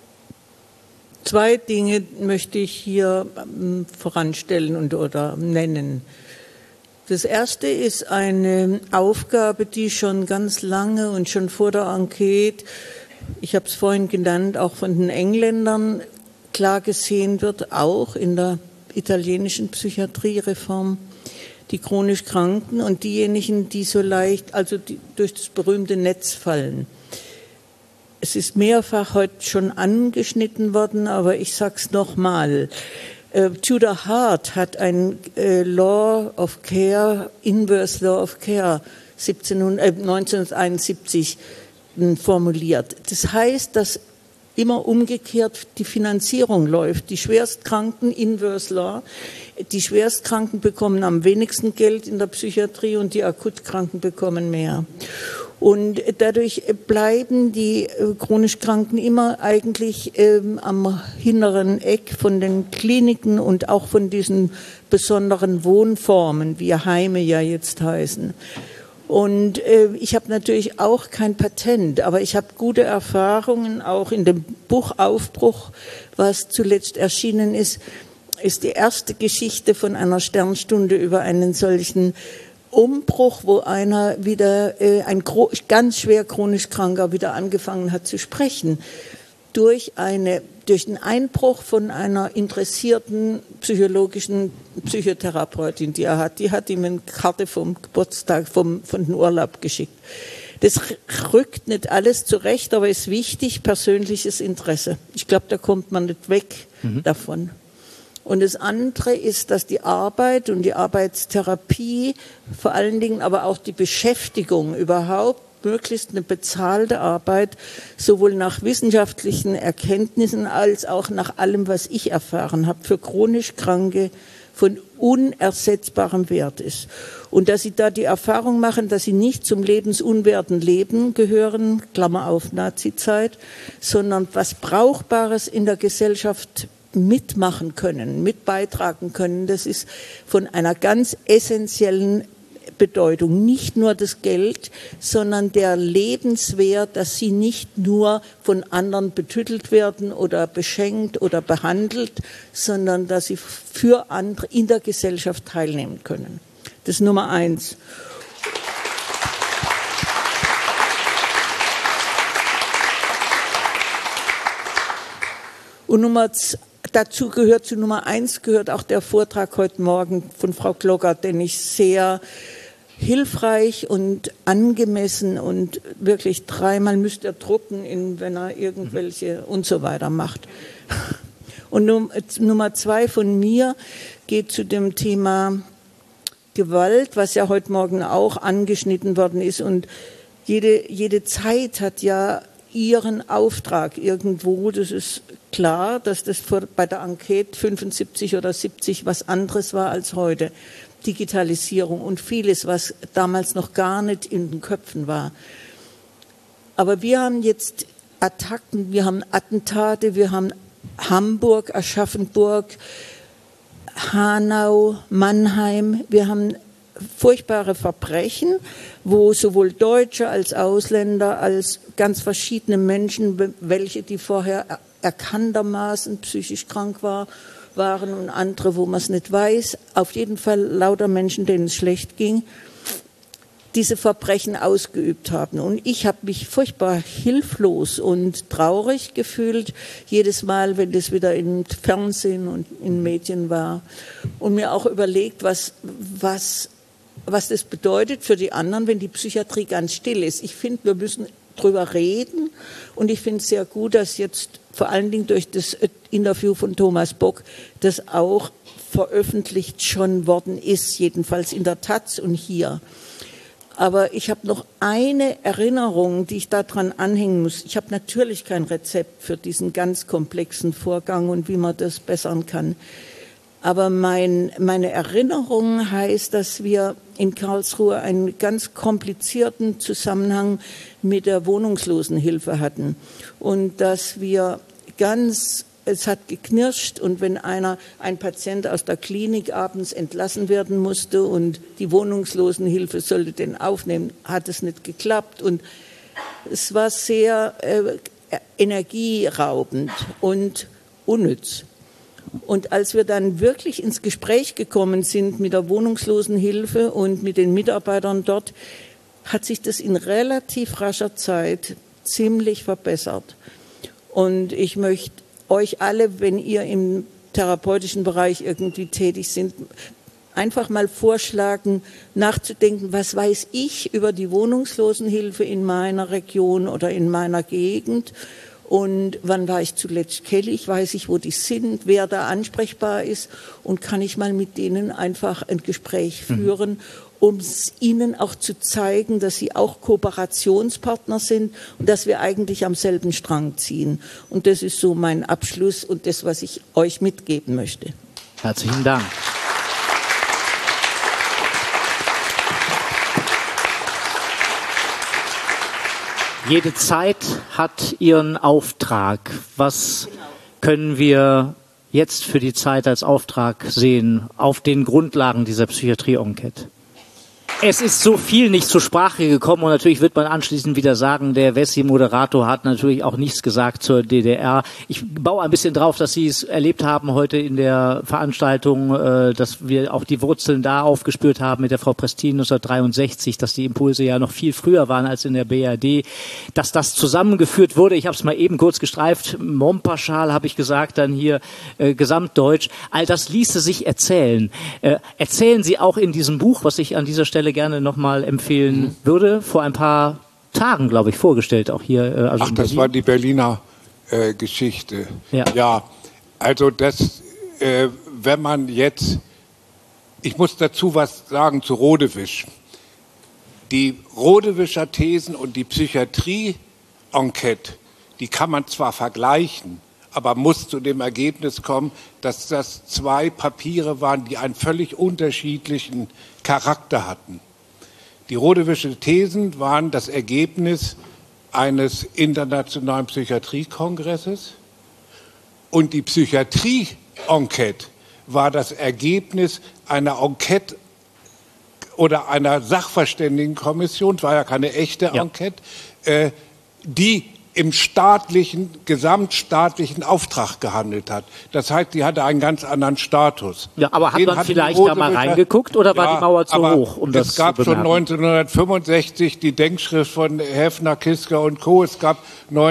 2 Dinge möchte ich hier voranstellen oder nennen. Das erste ist eine Aufgabe, die schon ganz lange und schon vor der Enquete, ich habe es vorhin genannt, auch von den Engländern klar gesehen wird, auch in der italienischen Psychiatriereform, die chronisch Kranken und diejenigen, die so leicht, durch das berühmte Netz fallen. Es ist mehrfach heute schon angeschnitten worden, aber ich sage es nochmal. Tudor Hart hat ein Law of Care, Inverse Law of Care 1971 formuliert. Das heißt, dass immer umgekehrt die Finanzierung läuft. Die Schwerstkranken, Inverse Law, die Schwerstkranken bekommen am wenigsten Geld in der Psychiatrie und die Akutkranken bekommen mehr. Und dadurch bleiben die chronisch Kranken immer eigentlich am hinteren Eck von den Kliniken und auch von diesen besonderen Wohnformen, wie Heime ja jetzt heißen. Und ich habe natürlich auch kein Patent, aber ich habe gute Erfahrungen, auch in dem Buch Aufbruch, was zuletzt erschienen ist die erste Geschichte von einer Sternstunde über einen solchen Umbruch, wo einer wieder, ein ganz schwer chronisch Kranker, wieder angefangen hat zu sprechen. Durch den Einbruch von einer interessierten psychologischen Psychotherapeutin, die er hat. Die hat ihm eine Karte vom Geburtstag, von den Urlaub geschickt. Das rückt nicht alles zurecht, aber ist wichtig, persönliches Interesse. Ich glaube, da kommt man nicht weg davon. Und das andere ist, dass die Arbeit und die Arbeitstherapie, vor allen Dingen aber auch die Beschäftigung überhaupt, möglichst eine bezahlte Arbeit, sowohl nach wissenschaftlichen Erkenntnissen als auch nach allem, was ich erfahren habe, für chronisch Kranke von unersetzbarem Wert ist. Und dass sie da die Erfahrung machen, dass sie nicht zum lebensunwerten Leben gehören, Klammer auf Nazizeit, sondern was Brauchbares in der Gesellschaft mitmachen können, mit beitragen können, das ist von einer ganz essentiellen Bedeutung. Nicht nur das Geld, sondern der Lebenswert, dass sie nicht nur von anderen betüttelt werden oder beschenkt oder behandelt, sondern dass sie für andere in der Gesellschaft teilnehmen können. Das ist Nummer 1. Und zu Nummer 1 gehört auch der Vortrag heute Morgen von Frau Klockert, den ich sehr hilfreich und angemessen und wirklich 3-mal müsst ihr drucken, wenn er irgendwelche und so weiter macht. Und Nummer 2 von mir geht zu dem Thema Gewalt, was ja heute Morgen auch angeschnitten worden ist. Und jede Zeit hat ja ihren Auftrag irgendwo. Das ist klar, dass das bei der Enquete 75 oder 70 was anderes war als heute. Digitalisierung und vieles, was damals noch gar nicht in den Köpfen war. Aber wir haben jetzt Attacken, wir haben Attentate, wir haben Hamburg, Aschaffenburg, Hanau, Mannheim, wir haben furchtbare Verbrechen, wo sowohl Deutsche als Ausländer, als ganz verschiedene Menschen, welche die vorher erkanntermaßen psychisch krank waren, waren und andere, wo man es nicht weiß. Auf jeden Fall lauter Menschen, denen es schlecht ging, diese Verbrechen ausgeübt haben. Und ich habe mich furchtbar hilflos und traurig gefühlt, jedes Mal, wenn das wieder im Fernsehen und in Medien war. Und mir auch überlegt, was das bedeutet für die anderen, wenn die Psychiatrie ganz still ist. Ich finde, wir müssen drüber reden. Und ich finde es sehr gut, dass jetzt vor allen Dingen durch das Interview von Thomas Bock das auch veröffentlicht schon worden ist, jedenfalls in der Taz und hier. Aber ich habe noch eine Erinnerung, die ich daran anhängen muss. Ich habe natürlich kein Rezept für diesen ganz komplexen Vorgang und wie man das bessern kann. Aber meine Erinnerung heißt, dass wir in Karlsruhe einen ganz komplizierten Zusammenhang mit der Wohnungslosenhilfe hatten. Und dass wir es hat geknirscht und wenn ein Patient aus der Klinik abends entlassen werden musste und die Wohnungslosenhilfe sollte den aufnehmen, hat es nicht geklappt. Und es war sehr energieraubend und unnütz. Und als wir dann wirklich ins Gespräch gekommen sind mit der Wohnungslosenhilfe und mit den Mitarbeitern dort, hat sich das in relativ rascher Zeit ziemlich verbessert. Und ich möchte euch alle, wenn ihr im therapeutischen Bereich irgendwie tätig sind, einfach mal vorschlagen, nachzudenken, was weiß ich über die Wohnungslosenhilfe in meiner Region oder in meiner Gegend und wann war ich zuletzt kellig, weiß ich, wo die sind, wer da ansprechbar ist und kann ich mal mit denen einfach ein Gespräch führen, um es ihnen auch zu zeigen, dass sie auch Kooperationspartner sind und dass wir eigentlich am selben Strang ziehen. Und das ist so mein Abschluss und das, was ich euch mitgeben möchte. Herzlichen Dank. Jede Zeit hat ihren Auftrag. Was können wir jetzt für die Zeit als Auftrag sehen auf den Grundlagen dieser Psychiatrie-Enquete? Es ist so viel nicht zur Sprache gekommen und natürlich wird man anschließend wieder sagen, der Wessi-Moderator hat natürlich auch nichts gesagt zur DDR. Ich baue ein bisschen drauf, dass Sie es erlebt haben heute in der Veranstaltung, dass wir auch die Wurzeln da aufgespürt haben mit der Frau Prestin 1963, dass die Impulse ja noch viel früher waren als in der BRD, dass das zusammengeführt wurde. Ich habe es mal eben kurz gestreift, Montpachal habe ich gesagt, dann hier Gesamtdeutsch. All das ließe sich erzählen. Erzählen Sie auch in diesem Buch, was ich an dieser Stelle gerne nochmal empfehlen würde, vor ein paar Tagen, glaube ich, vorgestellt, auch hier. Also das war die Berliner Geschichte. Ja, also das, wenn man jetzt, ich muss dazu was sagen zu Rodewisch. Die Rodewischer Thesen und die Psychiatrie-Enquete, die kann man zwar vergleichen, aber muss zu dem Ergebnis kommen, dass das zwei Papiere waren, die einen völlig unterschiedlichen Charakter hatten. Die Rodewische Thesen waren das Ergebnis eines internationalen Psychiatriekongresses und die Psychiatrie-Enquete war das Ergebnis einer Enquete oder einer Sachverständigenkommission, es war ja keine echte Enquete, die im gesamtstaatlichen Auftrag gehandelt hat. Das heißt, die hatte einen ganz anderen Status. Ja, aber hat man vielleicht da mal reingeguckt oder war die Mauer zu hoch? Es gab schon 1965 die Denkschrift von Häfner, Kisker und Co. Es gab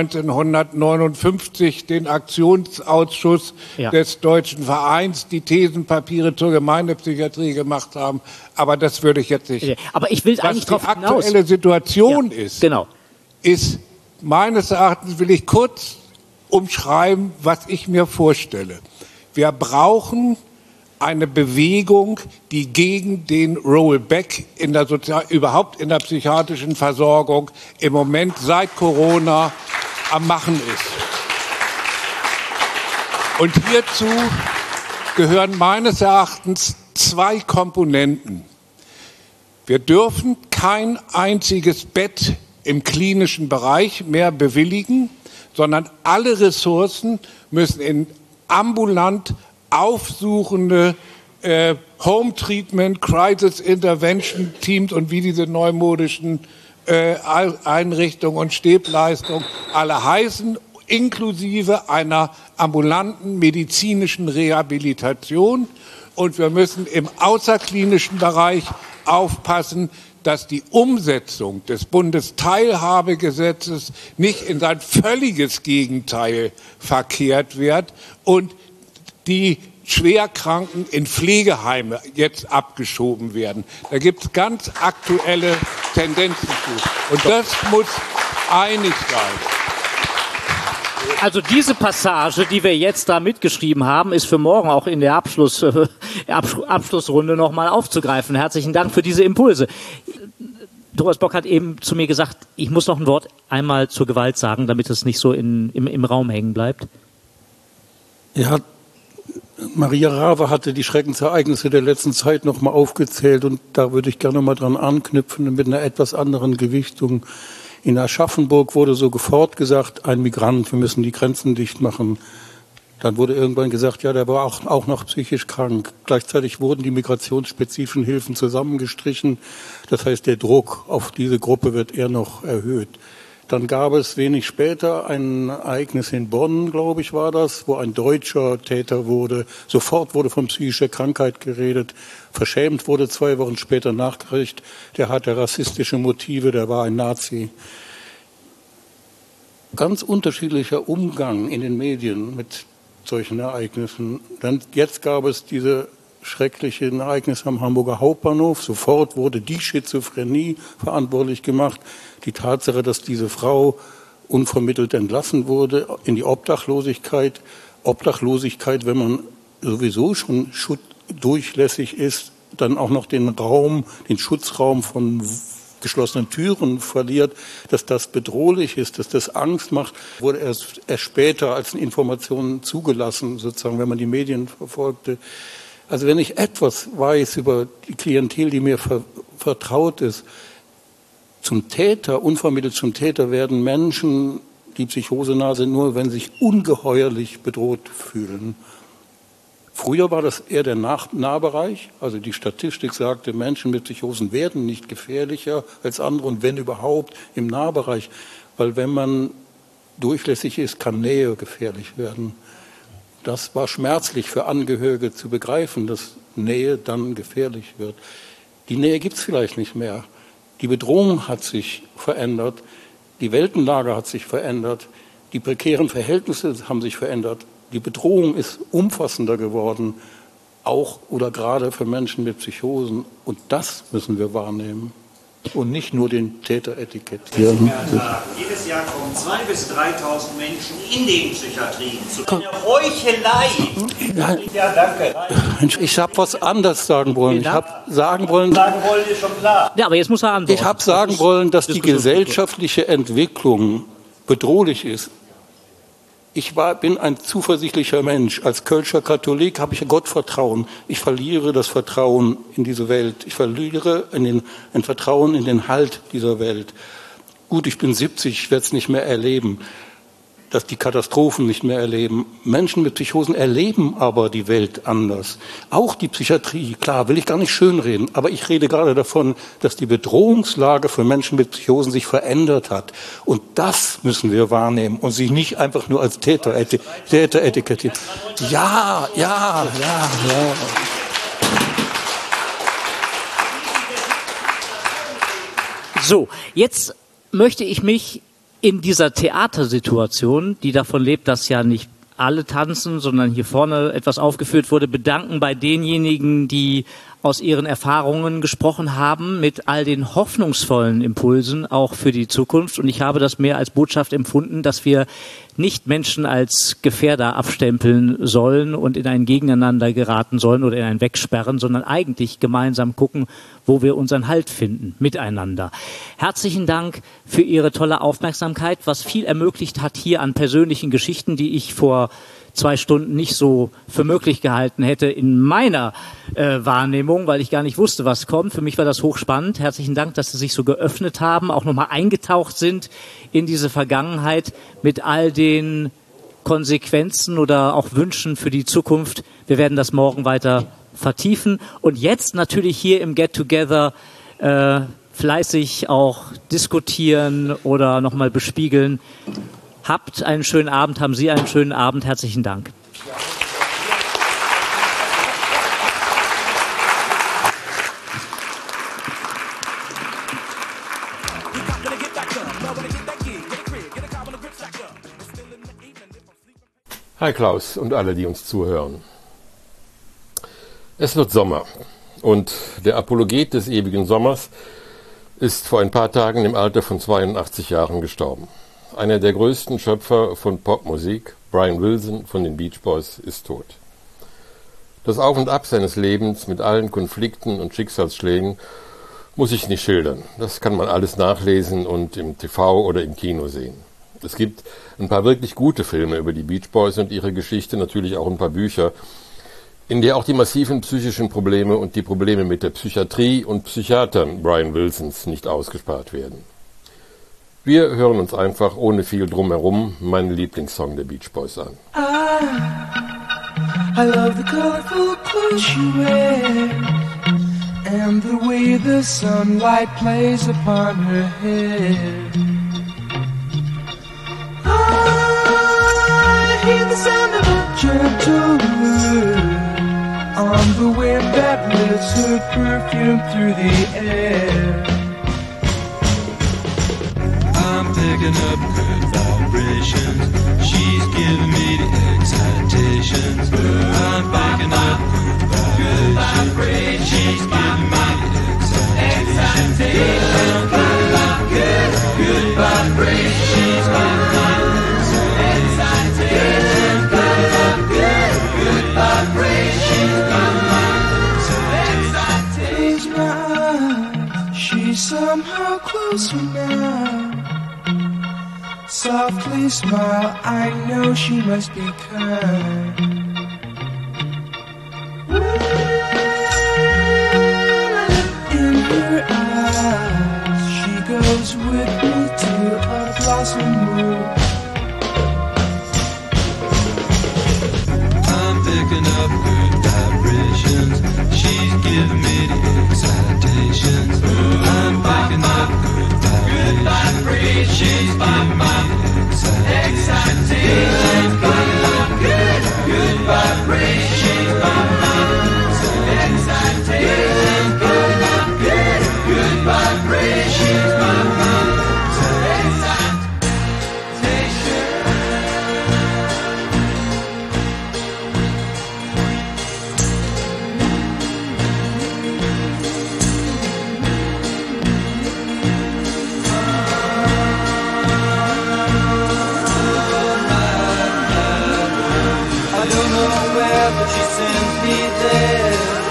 1959 den Aktionsausschuss des Deutschen Vereins, die Thesenpapiere zur Gemeindepsychiatrie gemacht haben. Aber das würde ich jetzt nicht. Aber ich will eigentlich drauf hinaus. Was die aktuelle Situation ist, ist meines Erachtens, will ich kurz umschreiben, was ich mir vorstelle. Wir brauchen eine Bewegung, die gegen den Rollback überhaupt in der psychiatrischen Versorgung im Moment seit Corona am Machen ist. Und hierzu gehören meines Erachtens zwei Komponenten. Wir dürfen kein einziges Bett im klinischen Bereich mehr bewilligen, sondern alle Ressourcen müssen in ambulant aufsuchende Home Treatment, Crisis Intervention Teams und wie diese neumodischen Einrichtungen und Stäbleistungen alle heißen, inklusive einer ambulanten medizinischen Rehabilitation. Und wir müssen im außerklinischen Bereich aufpassen, dass die Umsetzung des Bundesteilhabegesetzes nicht in sein völliges Gegenteil verkehrt wird und die Schwerkranken in Pflegeheime jetzt abgeschoben werden. Da gibt es ganz aktuelle Tendenzen zu. Und das muss einig sein. Also diese Passage, die wir jetzt da mitgeschrieben haben, ist für morgen auch in der Abschlussrunde nochmal aufzugreifen. Herzlichen Dank für diese Impulse. Thomas Bock hat eben zu mir gesagt, ich muss noch ein Wort einmal zur Gewalt sagen, damit es nicht so im Raum hängen bleibt. Ja, Maria Rawe hatte die Schreckensereignisse der letzten Zeit nochmal aufgezählt und da würde ich gerne mal dran anknüpfen mit einer etwas anderen Gewichtung. In Aschaffenburg wurde so sofort gesagt, ein Migrant, wir müssen die Grenzen dicht machen. Dann wurde irgendwann gesagt, ja, der war auch noch psychisch krank. Gleichzeitig wurden die migrationsspezifischen Hilfen zusammengestrichen. Das heißt, der Druck auf diese Gruppe wird eher noch erhöht. Dann gab es wenig später ein Ereignis in Bonn, glaube ich, war das, wo ein deutscher Täter wurde. Sofort wurde von psychischer Krankheit geredet. Verschämt wurde 2 Wochen später nachgerichtet. Der hatte rassistische Motive, der war ein Nazi. Ganz unterschiedlicher Umgang in den Medien mit solchen Ereignissen. Dann jetzt gab es diese schrecklichen Ereignisse am Hamburger Hauptbahnhof. Sofort wurde die Schizophrenie verantwortlich gemacht. Die Tatsache, dass diese Frau unvermittelt entlassen wurde in die Obdachlosigkeit. Obdachlosigkeit, wenn man sowieso schon durchlässig ist, dann auch noch den Schutzraum von geschlossenen Türen verliert, dass das bedrohlich ist, dass das Angst macht, wurde erst später als Informationen zugelassen, sozusagen, wenn man die Medien verfolgte. Also wenn ich etwas weiß über die Klientel, die mir vertraut ist, unvermittelt zum Täter werden Menschen, die psychosenah sind, nur wenn sie sich ungeheuerlich bedroht fühlen. Früher war das eher der Nahbereich, also die Statistik sagte, Menschen mit Psychosen werden nicht gefährlicher als andere und wenn überhaupt im Nahbereich, weil wenn man durchlässig ist, kann Nähe gefährlich werden. Das war schmerzlich für Angehörige zu begreifen, dass Nähe dann gefährlich wird. Die Nähe gibt es vielleicht nicht mehr. Die Bedrohung hat sich verändert, die Weltenlage hat sich verändert, die prekären Verhältnisse haben sich verändert. Die Bedrohung ist umfassender geworden, auch oder gerade für Menschen mit Psychosen. Und das müssen wir wahrnehmen und nicht nur den Täter etikettieren. Jedes Jahr kommen 2.000 bis 3.000 Menschen in den Psychiatrien zu einer Heuchelei. Ja, danke. Mensch, ich habe was anderes sagen wollen. Ich habe sagen wollen, ist schon klar. Ja, aber jetzt muss er antworten. Ich habe sagen wollen, dass die gesellschaftliche Entwicklung bedrohlich ist. Ich bin ein zuversichtlicher Mensch. Als Kölscher Katholik habe ich Gottvertrauen. Ich verliere das Vertrauen in diese Welt. Ich verliere ein Vertrauen in den Halt dieser Welt. Gut, ich bin 70, ich werde es nicht mehr erleben, dass die Katastrophen nicht mehr erleben. Menschen mit Psychosen erleben aber die Welt anders. Auch die Psychiatrie, klar, will ich gar nicht schönreden, aber ich rede gerade davon, dass die Bedrohungslage für Menschen mit Psychosen sich verändert hat. Und das müssen wir wahrnehmen und sie nicht einfach nur als Täter etikettieren. Ja. So, jetzt möchte ich mich in dieser Theatersituation, die davon lebt, dass ja nicht alle tanzen, sondern hier vorne etwas aufgeführt wurde, bedanken bei denjenigen, die aus ihren Erfahrungen gesprochen haben, mit all den hoffnungsvollen Impulsen auch für die Zukunft. Und ich habe das mehr als Botschaft empfunden, dass wir nicht Menschen als Gefährder abstempeln sollen und in ein Gegeneinander geraten sollen oder in ein Wegsperren, sondern eigentlich gemeinsam gucken, wo wir unseren Halt finden, miteinander. Herzlichen Dank für Ihre tolle Aufmerksamkeit, was viel ermöglicht hat hier an persönlichen Geschichten, die ich vor 2 Stunden nicht so für möglich gehalten hätte in meiner Wahrnehmung, weil ich gar nicht wusste, was kommt. Für mich war das hochspannend. Herzlichen Dank, dass Sie sich so geöffnet haben, auch nochmal eingetaucht sind in diese Vergangenheit mit all den Konsequenzen oder auch Wünschen für die Zukunft. Wir werden das morgen weiter vertiefen und jetzt natürlich hier im Get-Together fleißig auch diskutieren oder nochmal bespiegeln. Habt einen schönen Abend, haben Sie einen schönen Abend. Herzlichen Dank. Hi Klaus und alle, die uns zuhören. Es wird Sommer und der Apologet des ewigen Sommers ist vor ein paar Tagen im Alter von 82 Jahren gestorben. Einer der größten Schöpfer von Popmusik, Brian Wilson von den Beach Boys, ist tot. Das Auf und Ab seines Lebens mit allen Konflikten und Schicksalsschlägen muss ich nicht schildern. Das kann man alles nachlesen und im TV oder im Kino sehen. Es gibt ein paar wirklich gute Filme über die Beach Boys und ihre Geschichte, natürlich auch ein paar Bücher, in der auch die massiven psychischen Probleme und die Probleme mit der Psychiatrie und Psychiatern Brian Wilsons nicht ausgespart werden. Wir hören uns einfach ohne viel drumherum meinen Lieblingssong der Beach Boys an. I love the colorful clothes you wear and the way the sunlight plays upon her hair. I hear the sound of a gentle word on the wind that lifts her perfume through the air. I'm picking up good vibrations. She's giving me the excitations. I'm picking up good vibrations. She's giving me the excitations. I'm picking up good vibrations. She's giving me she's somehow closer now. Softly smile, I know she must be kind. In her eyes, she goes with me to a blossom room. I'm picking up good vibrations. She's giving me the excitations. I'm picking up good vibrations. She's giving me the excitations. I'm picking up good vibrations. She's giving me the excitations. I'm picking up good vibrations. She's giving me but she sends me there.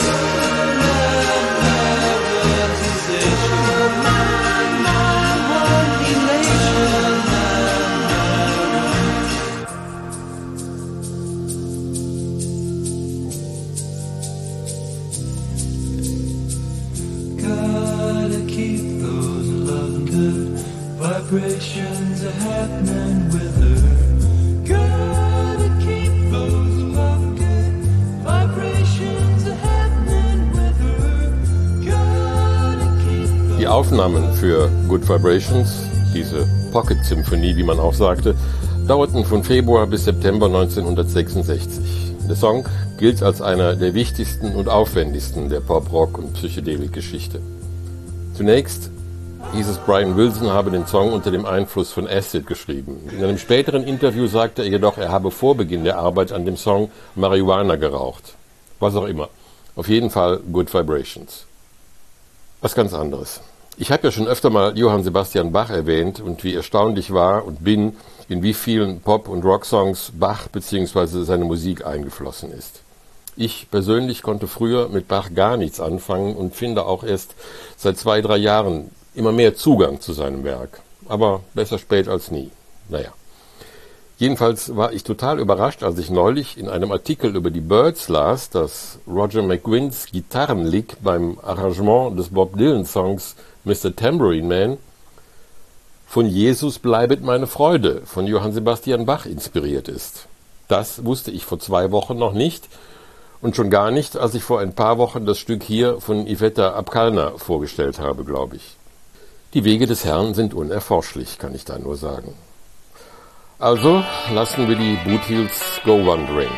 Gotta keep those loving good vibrations are happening with her. Gotta keep those loving good vibrations are happening with her. Gotta keep those. Die Aufnahmen für Good Vibrations, diese Pocket-Symphonie, wie man auch sagte, dauerten von Februar bis September 1966. Der Song gilt als einer der wichtigsten und aufwendigsten der Pop-Rock- und Psychedelik-Geschichte. Zunächst hieß es, Brian Wilson habe den Song unter dem Einfluss von Acid geschrieben. In einem späteren Interview sagte er jedoch, er habe vor Beginn der Arbeit an dem Song Marihuana geraucht. Was auch immer. Auf jeden Fall Good Vibrations. Was ganz anderes. Ich habe ja schon öfter mal Johann Sebastian Bach erwähnt und wie erstaunlich war und bin, in wie vielen Pop- und Rocksongs Bach bzw. seine Musik eingeflossen ist. Ich persönlich konnte früher mit Bach gar nichts anfangen und finde auch erst seit 2-3 Jahren immer mehr Zugang zu seinem Werk. Aber besser spät als nie. Naja. Jedenfalls war ich total überrascht, als ich neulich in einem Artikel über die Byrds las, dass Roger McGuinns Gitarrenlick beim Arrangement des Bob Dylan-Songs Mr. Tambourine Man von Jesus bleibet meine Freude von Johann Sebastian Bach inspiriert ist. Das wusste ich vor 2 Wochen noch nicht und schon gar nicht, als ich vor ein paar Wochen das Stück hier von Iveta Abkalner vorgestellt habe, glaube ich. Die Wege des Herrn sind unerforschlich, kann ich da nur sagen. Also lassen wir die Bootheels go wandering.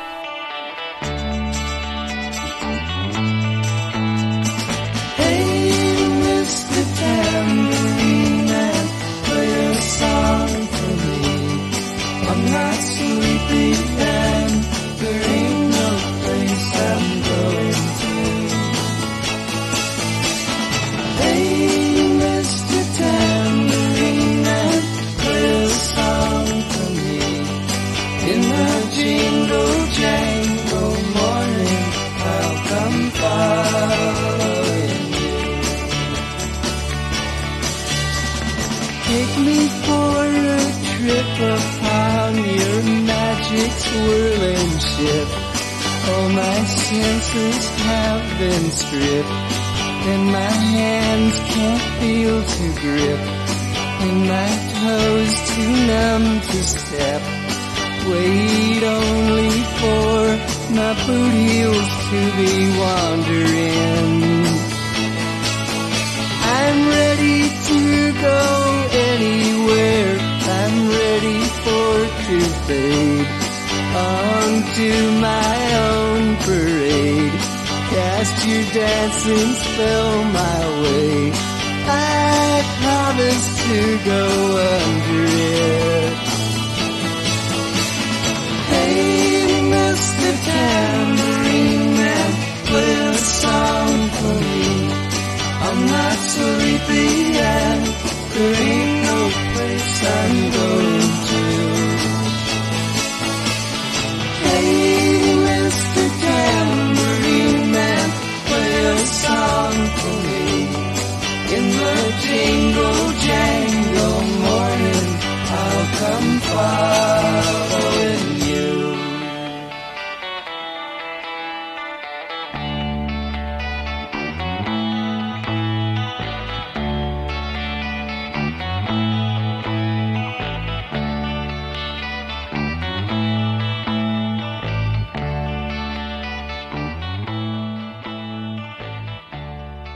Hey, Mr. Tambourine Man, play a song for me. I'm not sleepy and there ain't no place I'm going to. Hey, Mr. Tambourine Man, play a song for me. In the jingle jangle morning, I'll come following you. Take me for a trip upon your magic swirling ship. All my senses have been stripped, and my hands can't feel to grip, and my toes too numb to step. Wait only for my boot heels to be wandering. I'm ready to go anywhere. I'm ready for to fade onto my own parade. Cast your dancing spell my way. I promise to go under it. Hey, Mr. Tambourine Man, play a song for me. I'm not sleepy and there ain't no place I'm going to. Hey, Mr. Tambourine Man, play a song for me. In the jingle jangle morning, I'll come following you.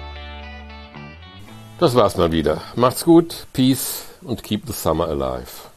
Das war's mal wieder. Macht's gut, peace und keep the summer alive.